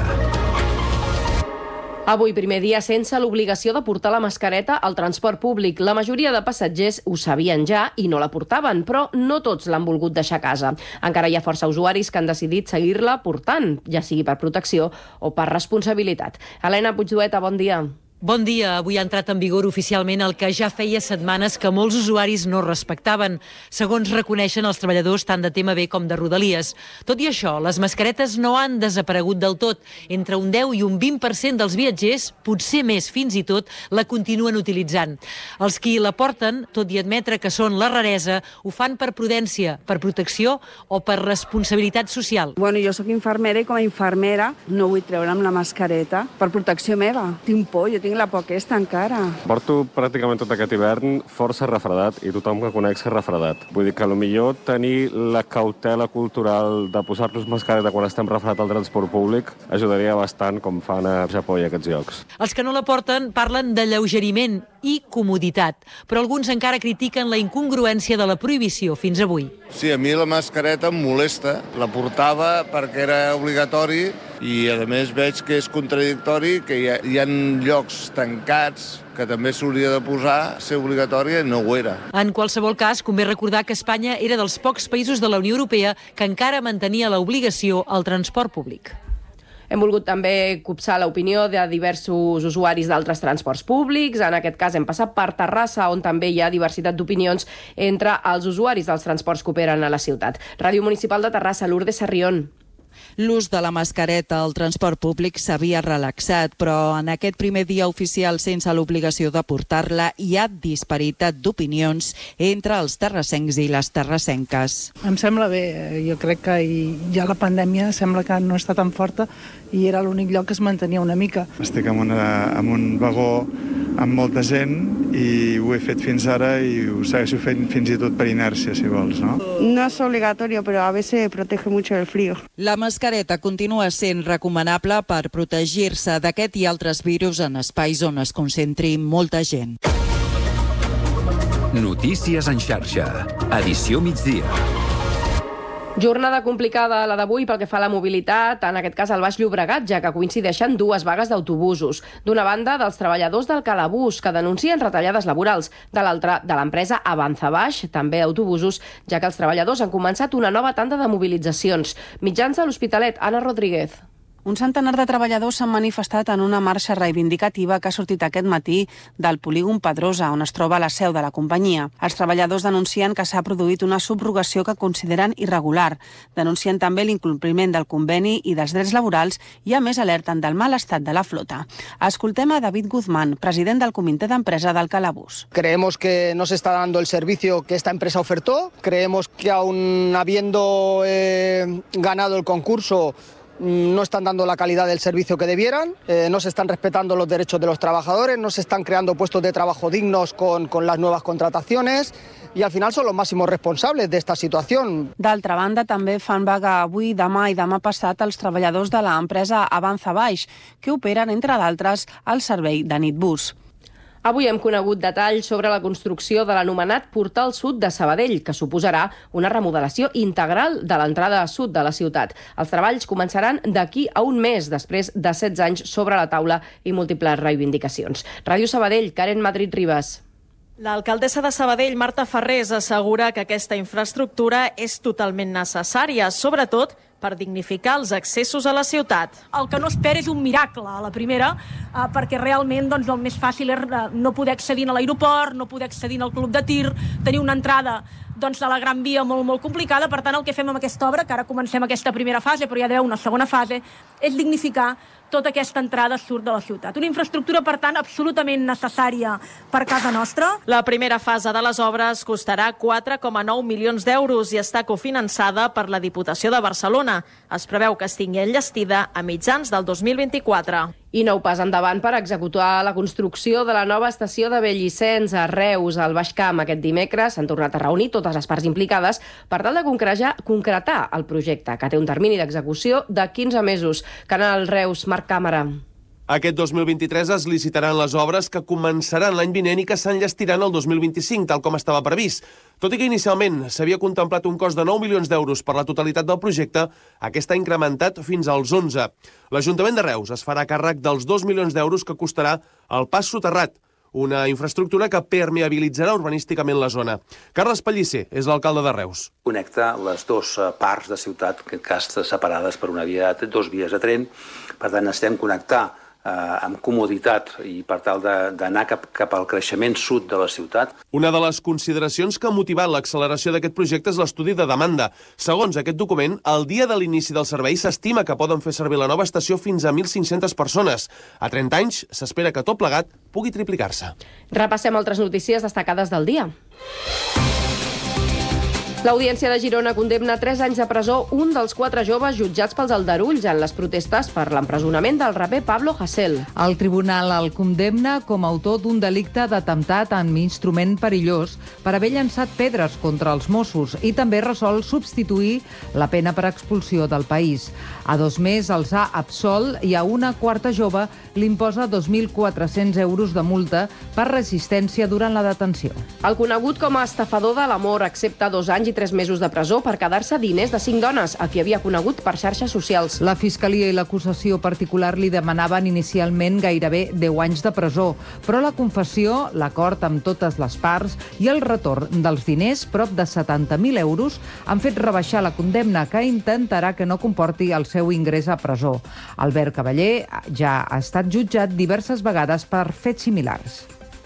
Avui, primer dia sense l'obligació de portar la mascareta al transport públic. La majoria de passatgers ho sabien ja i no la portaven, però no tots l'han volgut deixar a casa. Encara hi ha força usuaris que han decidit seguir-la portant, ja sigui per protecció o per responsabilitat. Helena Puigdueta, bon dia. Bon dia. Avui ha entrat en vigor oficialment el que ja feia setmanes que molts usuaris no respectaven, segons reconeixen els treballadors tant de TMB com de Rodalies. Tot i això, les mascaretes no han desaparegut del tot. Entre un 10 i un 20% dels viatgers, potser més fins i tot, la continuen utilitzant. Els qui la porten, tot i admetre que són la raresa, ho fan per prudència, per protecció o per responsabilitat social. Bueno, jo sóc infermera i com a infermera no vull treure'm la mascareta per protecció meva. Tinc por, jo tinc la por aquesta encara. Porto pràcticament tot aquest hivern força refredat i tothom que conec s'ha refredat. Vull dir que potser tenir la cautela cultural de posar-nos mascareta quan estem refredat al transport públic ajudaria bastant, com fan a Japó i a aquests llocs. Els que no la porten parlen d'alleugeriment i comoditat, però alguns encara critiquen la incongruència de la prohibició fins avui. Sí, a mi la mascareta em molesta. La portava perquè era obligatori i, a més, veig que és contradictori, que hi ha llocs tancats que també s'hauria de posar, ser obligatòria, i no ho era. En qualsevol cas, convé recordar que Espanya era dels pocs països de la Unió Europea que encara mantenia l'obligació al transport públic. Hem volgut també copsar l'opinió de diversos usuaris d'altres transports públics. En aquest cas hem passat per Terrassa, on també hi ha diversitat d'opinions entre els usuaris dels transports que operen a la ciutat. Ràdio Municipal de Terrassa, Lourdes Sarrión. L'ús de la mascareta al transport públic s'havia relaxat, però en aquest primer dia oficial sense l'obligació de portar-la hi ha disparitat d'opinions entre els terrassencs i les terrassenques. Em sembla bé, jo crec que ja la pandèmia sembla que no està tan forta i era l'únic lloc que es mantenia una mica. Estic en un vagó amb molta gent i ho he fet fins ara i ho segueixo fent fins i tot per inèrcia, si vols, no? No es obligatorio, pero a veces protege mucho del frío. La mascareta continua sent recomanable per protegir-se d'aquest i altres virus en espais on es concentri molta gent. Notícies en xarxa. Edició migdia. Jornada complicada la d'avui pel que fa a la mobilitat, en aquest cas al Baix Llobregat, ja que coincideixen dues vagues d'autobusos. D'una banda, dels treballadors del Calabús, que denuncien retallades laborals. De l'altra, de l'empresa Avanza Baix, també autobusos, ja que els treballadors han començat una nova tanda de mobilitzacions. Mitjans de l'Hospitalet, Anna Rodríguez. Un centenar de treballadors s'han manifestat en una marxa reivindicativa que ha sortit aquest matí del polígon Pedrosa, on es troba la seu de la companyia. Els treballadors denuncien que s'ha produït una subrogació que consideren irregular. Denuncien també l'incompliment del conveni i dels drets laborals i, a més, alerten del mal estat de la flota. Escoltem a David Guzmán, president del comitè d'empresa del Calabús. Creemos que no se está dando el servicio que esta empresa ofertó. Creemos que aun habiendo ganado el concurso, no están dando la calidad del servicio que debieran, no se están respetando los derechos de los trabajadores, no se están creando puestos de trabajo dignos con las nuevas contrataciones i al final són els màxims responsables d'esta situació. D'altra banda, també fan vaga avui, demà i demà passat els treballadors de l'empresa Avanza Baix, que operen, entre d'altres, el servei de nitbús. Avui hem conegut detalls sobre la construcció de l'anomenat Portal Sud de Sabadell, que suposarà una remodelació integral de l'entrada sud de la ciutat. Els treballs començaran d'aquí a un mes, després de 16 anys sobre la taula i múltiples reivindicacions. Ràdio Sabadell, Karen Madrid Ribas. L'alcaldessa de Sabadell, Marta Ferrés, assegura que aquesta infraestructura és totalment necessària, sobretot per dignificar els accessos a la ciutat. El que no espera és un miracle a la primera, perquè realment el més fàcil és no poder accedir a l'aeroport, no poder accedir al club de tir, tenir una entrada de la Gran Via molt complicada. Per tant, el que fem amb aquesta obra, que ara comencem aquesta primera fase, però hi ha d'haver una segona fase, és dignificar tota aquesta entrada sud de la ciutat. Una infraestructura, per tant, absolutament necessària per casa nostra. La primera fase de les obres costarà 4,9 milions d'euros i està cofinançada per la Diputació de Barcelona. Es preveu que estigui enllestida a mitjans del 2024. I nou pas endavant per executar la construcció de la nova estació de Bellicens a Reus, al Baix Camp. Aquest dimecres s'han tornat a reunir totes les parts implicades per tal de concretar el projecte, que té un termini d'execució de 15 mesos. Canal Reus, Marc Càmera. Aquest 2023 es licitaran les obres que començaran l'any vinent i que s'enllestiran el 2025, tal com estava previst. Tot i que inicialment s'havia contemplat un cost de 9 milions d'euros per la totalitat del projecte, aquest ha incrementat fins als 11. L'Ajuntament de Reus es farà càrrec dels 2 milions d'euros que costarà el pas soterrat, una infraestructura que permeabilitzarà urbanísticament la zona. Carles Pellicer és l'alcalde de Reus. Connecta les dues parts de ciutat, en aquest cas separades per dos vies de tren. Per tant, necessitem connectar amb comoditat i per tal d'anar cap al creixement sud de la ciutat. Una de les consideracions que ha motivat l'acceleració d'aquest projecte és l'estudi de demanda. Segons aquest document, el dia de l'inici del servei s'estima que poden fer servir la nova estació fins a 1.500 persones. A 30 anys s'espera que tot plegat pugui triplicar-se. Repassem altres notícies destacades del dia. L'Audiència de Girona condemna 3 anys de presó un dels 4 joves jutjats pels aldarulls en les protestes per l'empresonament del raper Pablo Hasél. El tribunal el condemna com a autor d'un delicte d'atemptat amb instrument perillós per haver llançat pedres contra els Mossos i també resol substituir la pena per expulsió del país. A 2 més els ha absolt i a una quarta jove l'imposa 2.400 euros de multa per resistència durant la detenció. El conegut com a estafador de l'amor accepta 2 anys i 3 mesos de presó per quedar-se diners de 5 dones, a qui havia conegut per xarxes socials. La Fiscalia i l'acusació particular li demanaven inicialment gairebé 10 anys de presó, però la confessió, l'acord amb totes les parts i el retorn dels diners, prop de 70.000 euros, han fet rebaixar la condemna, que intentarà que no comporti el seu ingrés a presó. Albert Cavaller ja ha estat jutjat diverses vegades per fets similars.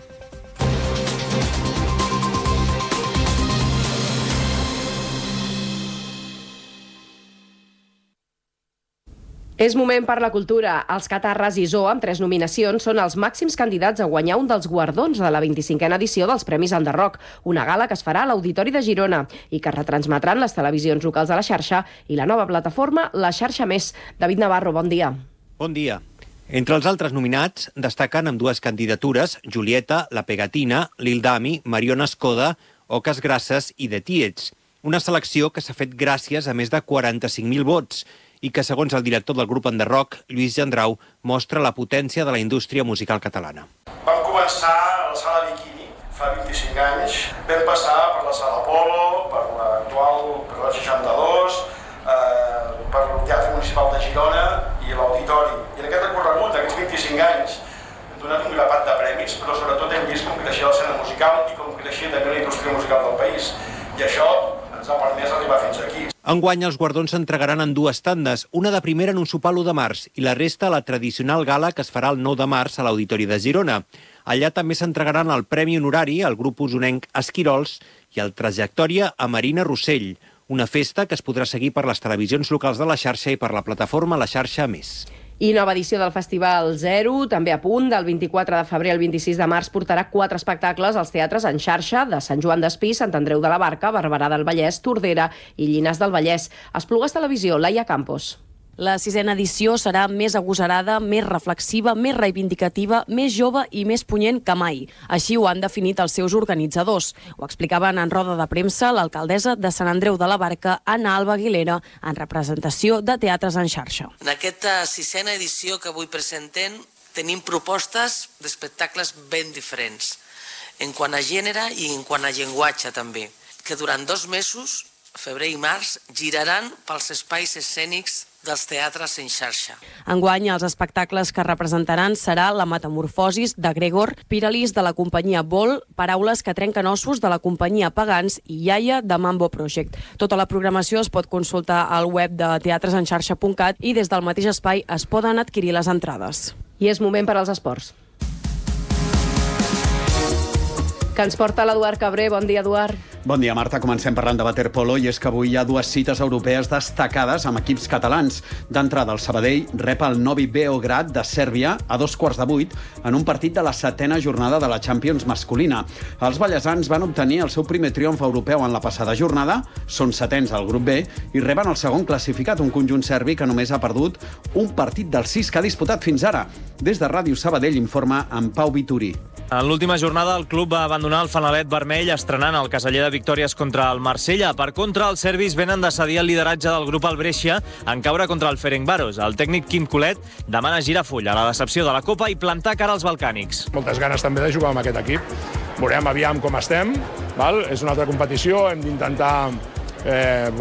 És moment per la cultura. Els Catarres i Zoo, amb 3 nominacions, són els màxims candidats a guanyar un dels guardons de la 25a edició dels Premis Enderroc, una gala que es farà a l'Auditori de Girona i que retransmetran les televisions locals de la xarxa i la nova plataforma La Xarxa Més. David Navarro, bon dia. Bon dia. Entre els altres nominats destaquen amb 2 candidatures Julieta, La Pegatina, Lil Dami, Mariona Escoda, Oques Grasses i The Tietz. Una selecció que s'ha fet gràcies a més de 45.000 vots i que, segons el director del grup Enderroc, Lluís Gendrau, mostra la potència de la indústria musical catalana. Vam començar a la Sala Bikini fa 25 anys. Vam passar per la Sala Apolo, per la 62, per el Teatre Municipal de Girona i l'Auditori. I en aquest recorregut, aquests 25 anys, hem donat un grapat de premis, però sobretot hem vist com creixia l'escena musical i com creixia també la indústria musical del país. I això ens ha permès arribar fins aquí. Enguany els guardons s'entregaran en 2 tandes, una de primera en un sopar l'1 de març i la resta a la tradicional gala que es farà el 9 de març a l'Auditori de Girona. Allà també s'entregaran el Premi Honorari al grup usonenc Esquirols i el Trajectòria a Marina Rossell, una festa que es podrà seguir per les televisions locals de la xarxa i per la plataforma La Xarxa Més. I nova edició del Festival Zero, també a punt, del 24 de febrer al 26 de març, portarà 4 espectacles als teatres en xarxa de Sant Joan d'Espí, Sant Andreu de la Barca, Barberà del Vallès, Tordera i Llinars del Vallès. Esplugues Televisió, Laia Campos. La 6a edició serà més agosarada, més reflexiva, més reivindicativa, més jove i més punyent que mai. Així ho han definit els seus organitzadors. Ho explicaven en roda de premsa l'alcaldessa de Sant Andreu de la Barca, Anna Alba Aguilera, en representació de Teatres en Xarxa. En aquesta 6a edició que avui presentem tenim propostes d'espectacles ben diferents, en quant a gènere i en quant a llenguatge també, que durant 2 mesos, febrer i març, giraran pels espais escènics dels teatres en xarxa. Enguany, els espectacles que representaran serà La Metamorfosis de Gregor, Piralis de la companyia Vol, Paraules que trenquen ossos de la companyia Pagans i Iaia de Mambo Project. Tota la programació es pot consultar al web de teatresenxarxa.cat i des del mateix espai es poden adquirir les entrades. I és moment per als esports. Que ens porta l'Eduard Cabré. Bon dia, Eduard. Bon dia, Marta. Comencem parlant de waterpolo i és que avui hi ha dues cites europees destacades amb equips catalans. D'entrada, el Sabadell rep el Novi Beograd de Sèrbia a 7:15 en un partit de la 7ª jornada de la Champions masculina. Els ballesans van obtenir el seu primer triomf europeu en la passada jornada, són 7ens al grup B i reben el segon classificat, un conjunt serbi que només ha perdut un partit dels 6 que ha disputat fins ara. Des de Ràdio Sabadell informa en Pau Vitorí. En l'última jornada, el club va abandonar el fanalet vermell estrenant el caseller de victòries contra el Marsella. Per contra, els serbis venen de cedir el lideratge del grup al Brescia en caure contra el Ferencváros. El tècnic Quim Colet demana girar full a la decepció de la Copa i plantar cara als balcànics. Moltes ganes també de jugar amb aquest equip. Veurem aviam com estem. Val? És una altra competició, hem d'intentar que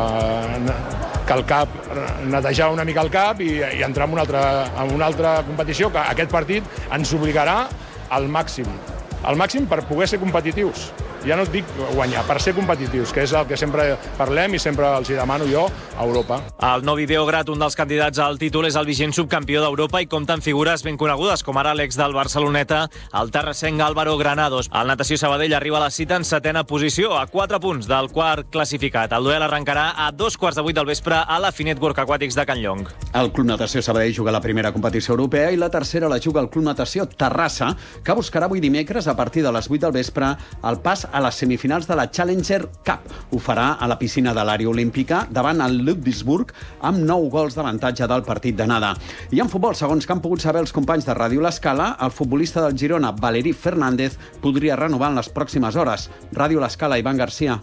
el cap, netejar una mica el cap i entrar en una altra competició que aquest partit ens obligarà al màxim per poder ser competitius. Ja no et dic guanyar, per ser competitius, que és el que sempre parlem i sempre els hi demano jo a Europa. El Novi Beograd, un dels candidats al títol, és el vigent subcampió d'Europa i compta amb figures ben conegudes, com ara l'ex del Barceloneta, el terrassenc Álvaro Granados. El Natació Sabadell arriba a la cita en 7ª posició, a 4 punts del quart classificat. El duel arrencarà a 7:15 del vespre a la Finet Work Aquàtics de Can Llong. El Club Natació Sabadell juga la primera competició europea i la tercera la juga el Club Natació Terrassa, que buscarà avui dimecres a partir de les 8 del vespre el pas a les semifinals de la Challenger Cup. Ho farà a la piscina de l'àrea olímpica davant el Ludwigsburg amb 9 gols d'avantatge del partit d'anada. I en futbol, segons que han pogut saber els companys de Ràdio L'Escala, el futbolista del Girona, Valerí Fernández, podria renovar en les pròximes hores. Ràdio L'Escala, Ivan Garcia.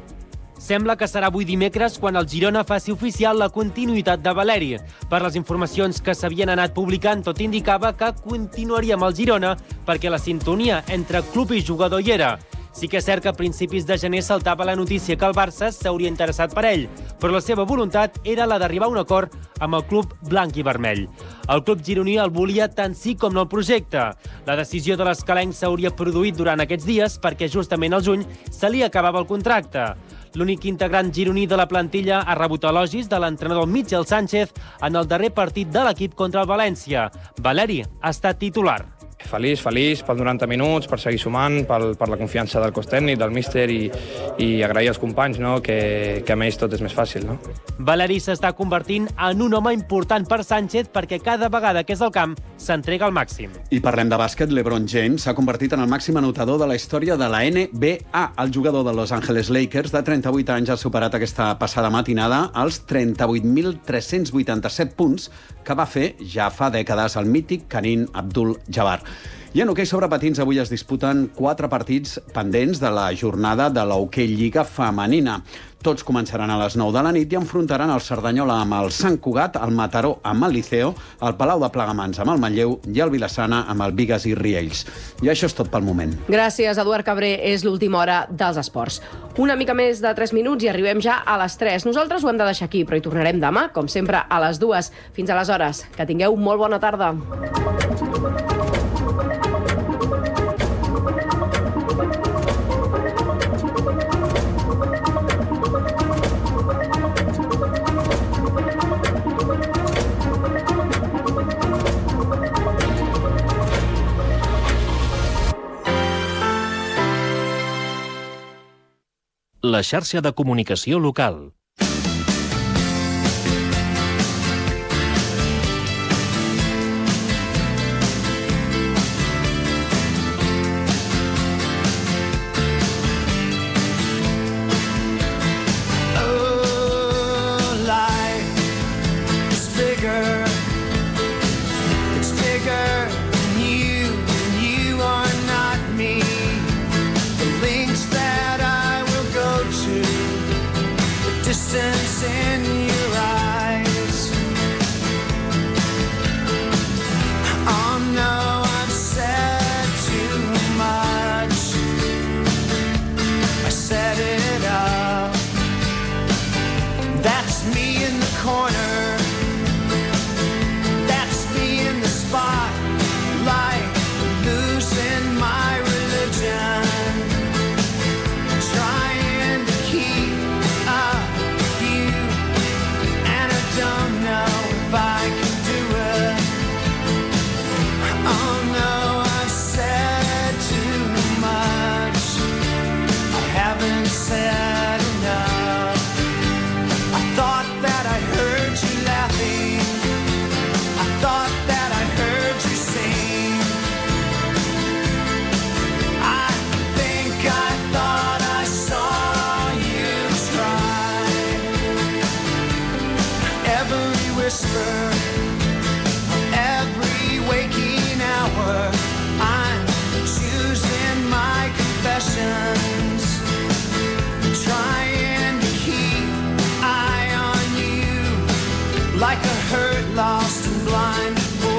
Sembla que serà avui dimecres quan el Girona faci oficial la continuïtat de Valeri. Per les informacions que s'havien anat publicant, tot indicava que continuaria amb el Girona perquè la sintonia entre club i jugador hi era. Sí que és cert que a principis de gener saltava la notícia que el Barça s'hauria interessat per ell, però la seva voluntat era la d'arribar a un acord amb el club blanc i vermell. El club gironí el volia tant sí com no el projecte. La decisió de l'escalenc s'hauria produït durant aquests dies perquè justament al juny se li acabava el contracte. L'únic integrant gironí de la plantilla ha rebut elogis de l'entrenador Michel Sánchez en el darrer partit de l'equip contra el València. Valeri ha estat titular. Feliç per 90 minuts, per seguir sumant, per la confiança del cos tècnic, del míster i agrair als companys, no? que amb ells tot és més fàcil. No? Valeri s'està convertint en un home important per Sánchez perquè cada vegada que és al camp s'entrega al màxim. I parlem de bàsquet. LeBron James s'ha convertit en el màxim anotador de la història de la NBA. El jugador de Los Angeles Lakers, de 38 anys, ha superat aquesta passada matinada els 38.387 punts que va fer ja fa dècades el mític Kareem Abdul-Jabbar. I en hoquei sobre patins avui es disputen 4 partits pendents de la jornada de l'Hoquei Lliga femenina. Tots començaran a les 9 de la nit i enfrontaran el Cerdanyola amb el Sant Cugat, el Mataró amb el Liceo, el Palau de Plegamans amb el Manlleu i el Vilassana amb el Bigues i Riells. I això és tot pel moment. Gràcies, Eduard Cabré. És l'última hora dels esports. Una mica més de 3 minuts i arribem ja a les 3. Nosaltres ho hem de deixar aquí, però hi tornarem demà, com sempre, a les 2. Fins aleshores, que tingueu molt bona tarda. La xarxa de comunicació local. whisper of every waking hour. I'm choosing my confessions, trying to keep eye on you like a hurt, lost and blind.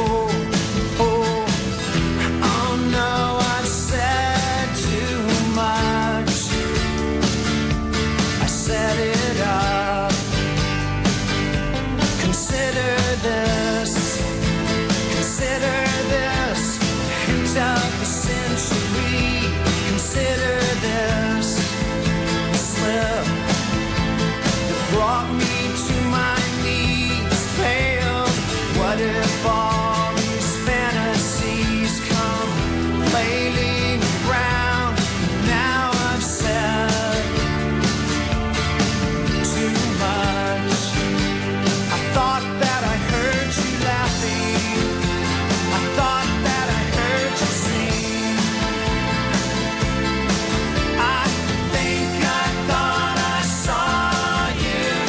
Oh no, I've said too much. I set it up. Consider this hint of the century. Consider this slip that brought me to my knees, failed. What if all these fantasies come flailing around? Now I've said too much. I thought that I heard you laughing. I thought that I heard you sing. I think I thought I saw you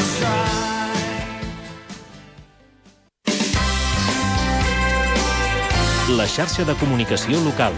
try. La xarxa de comunicació local.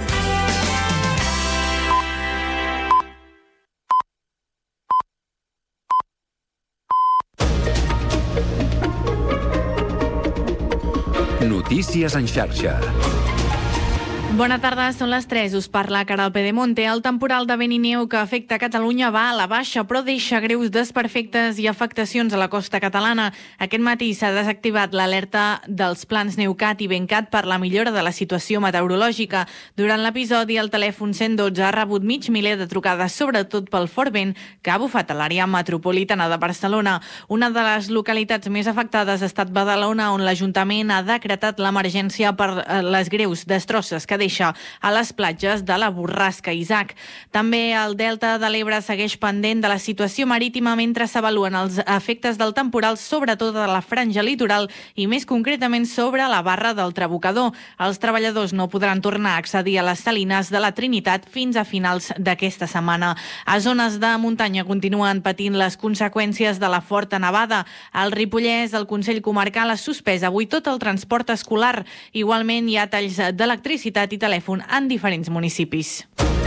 Notícies en xarxa. Bona tarda, són les 3. Us parla Caral Pedemonte. El temporal de vent i neu que afecta Catalunya va a la baixa, però deixa greus desperfectes i afectacions a la costa catalana. Aquest matí s'ha desactivat l'alerta dels plans Neucat i Bencat per la millora de la situació meteorològica. Durant l'episodi, el telèfon 112 ha rebut mig miler de trucades, sobretot pel fort vent que ha bufat a l'àrea metropolitana de Barcelona. Una de les localitats més afectades ha estat Badalona, on l'Ajuntament ha decretat l'emergència per les greus destrosses que deixa a les platges de la Borrasca Isaac. També el Delta de l'Ebre segueix pendent de la situació marítima mentre s'avaluen els efectes del temporal, sobretot a la franja litoral i més concretament sobre la barra del Trabucador. Els treballadors no podran tornar a accedir a les salines de la Trinitat fins a finals d'aquesta setmana. A zones de muntanya continuen patint les conseqüències de la forta nevada. Al Ripollès, el Consell Comarcal ha suspès avui tot el transport escolar. Igualment, hi ha talls d'electricitat i telèfon en diferents municipis.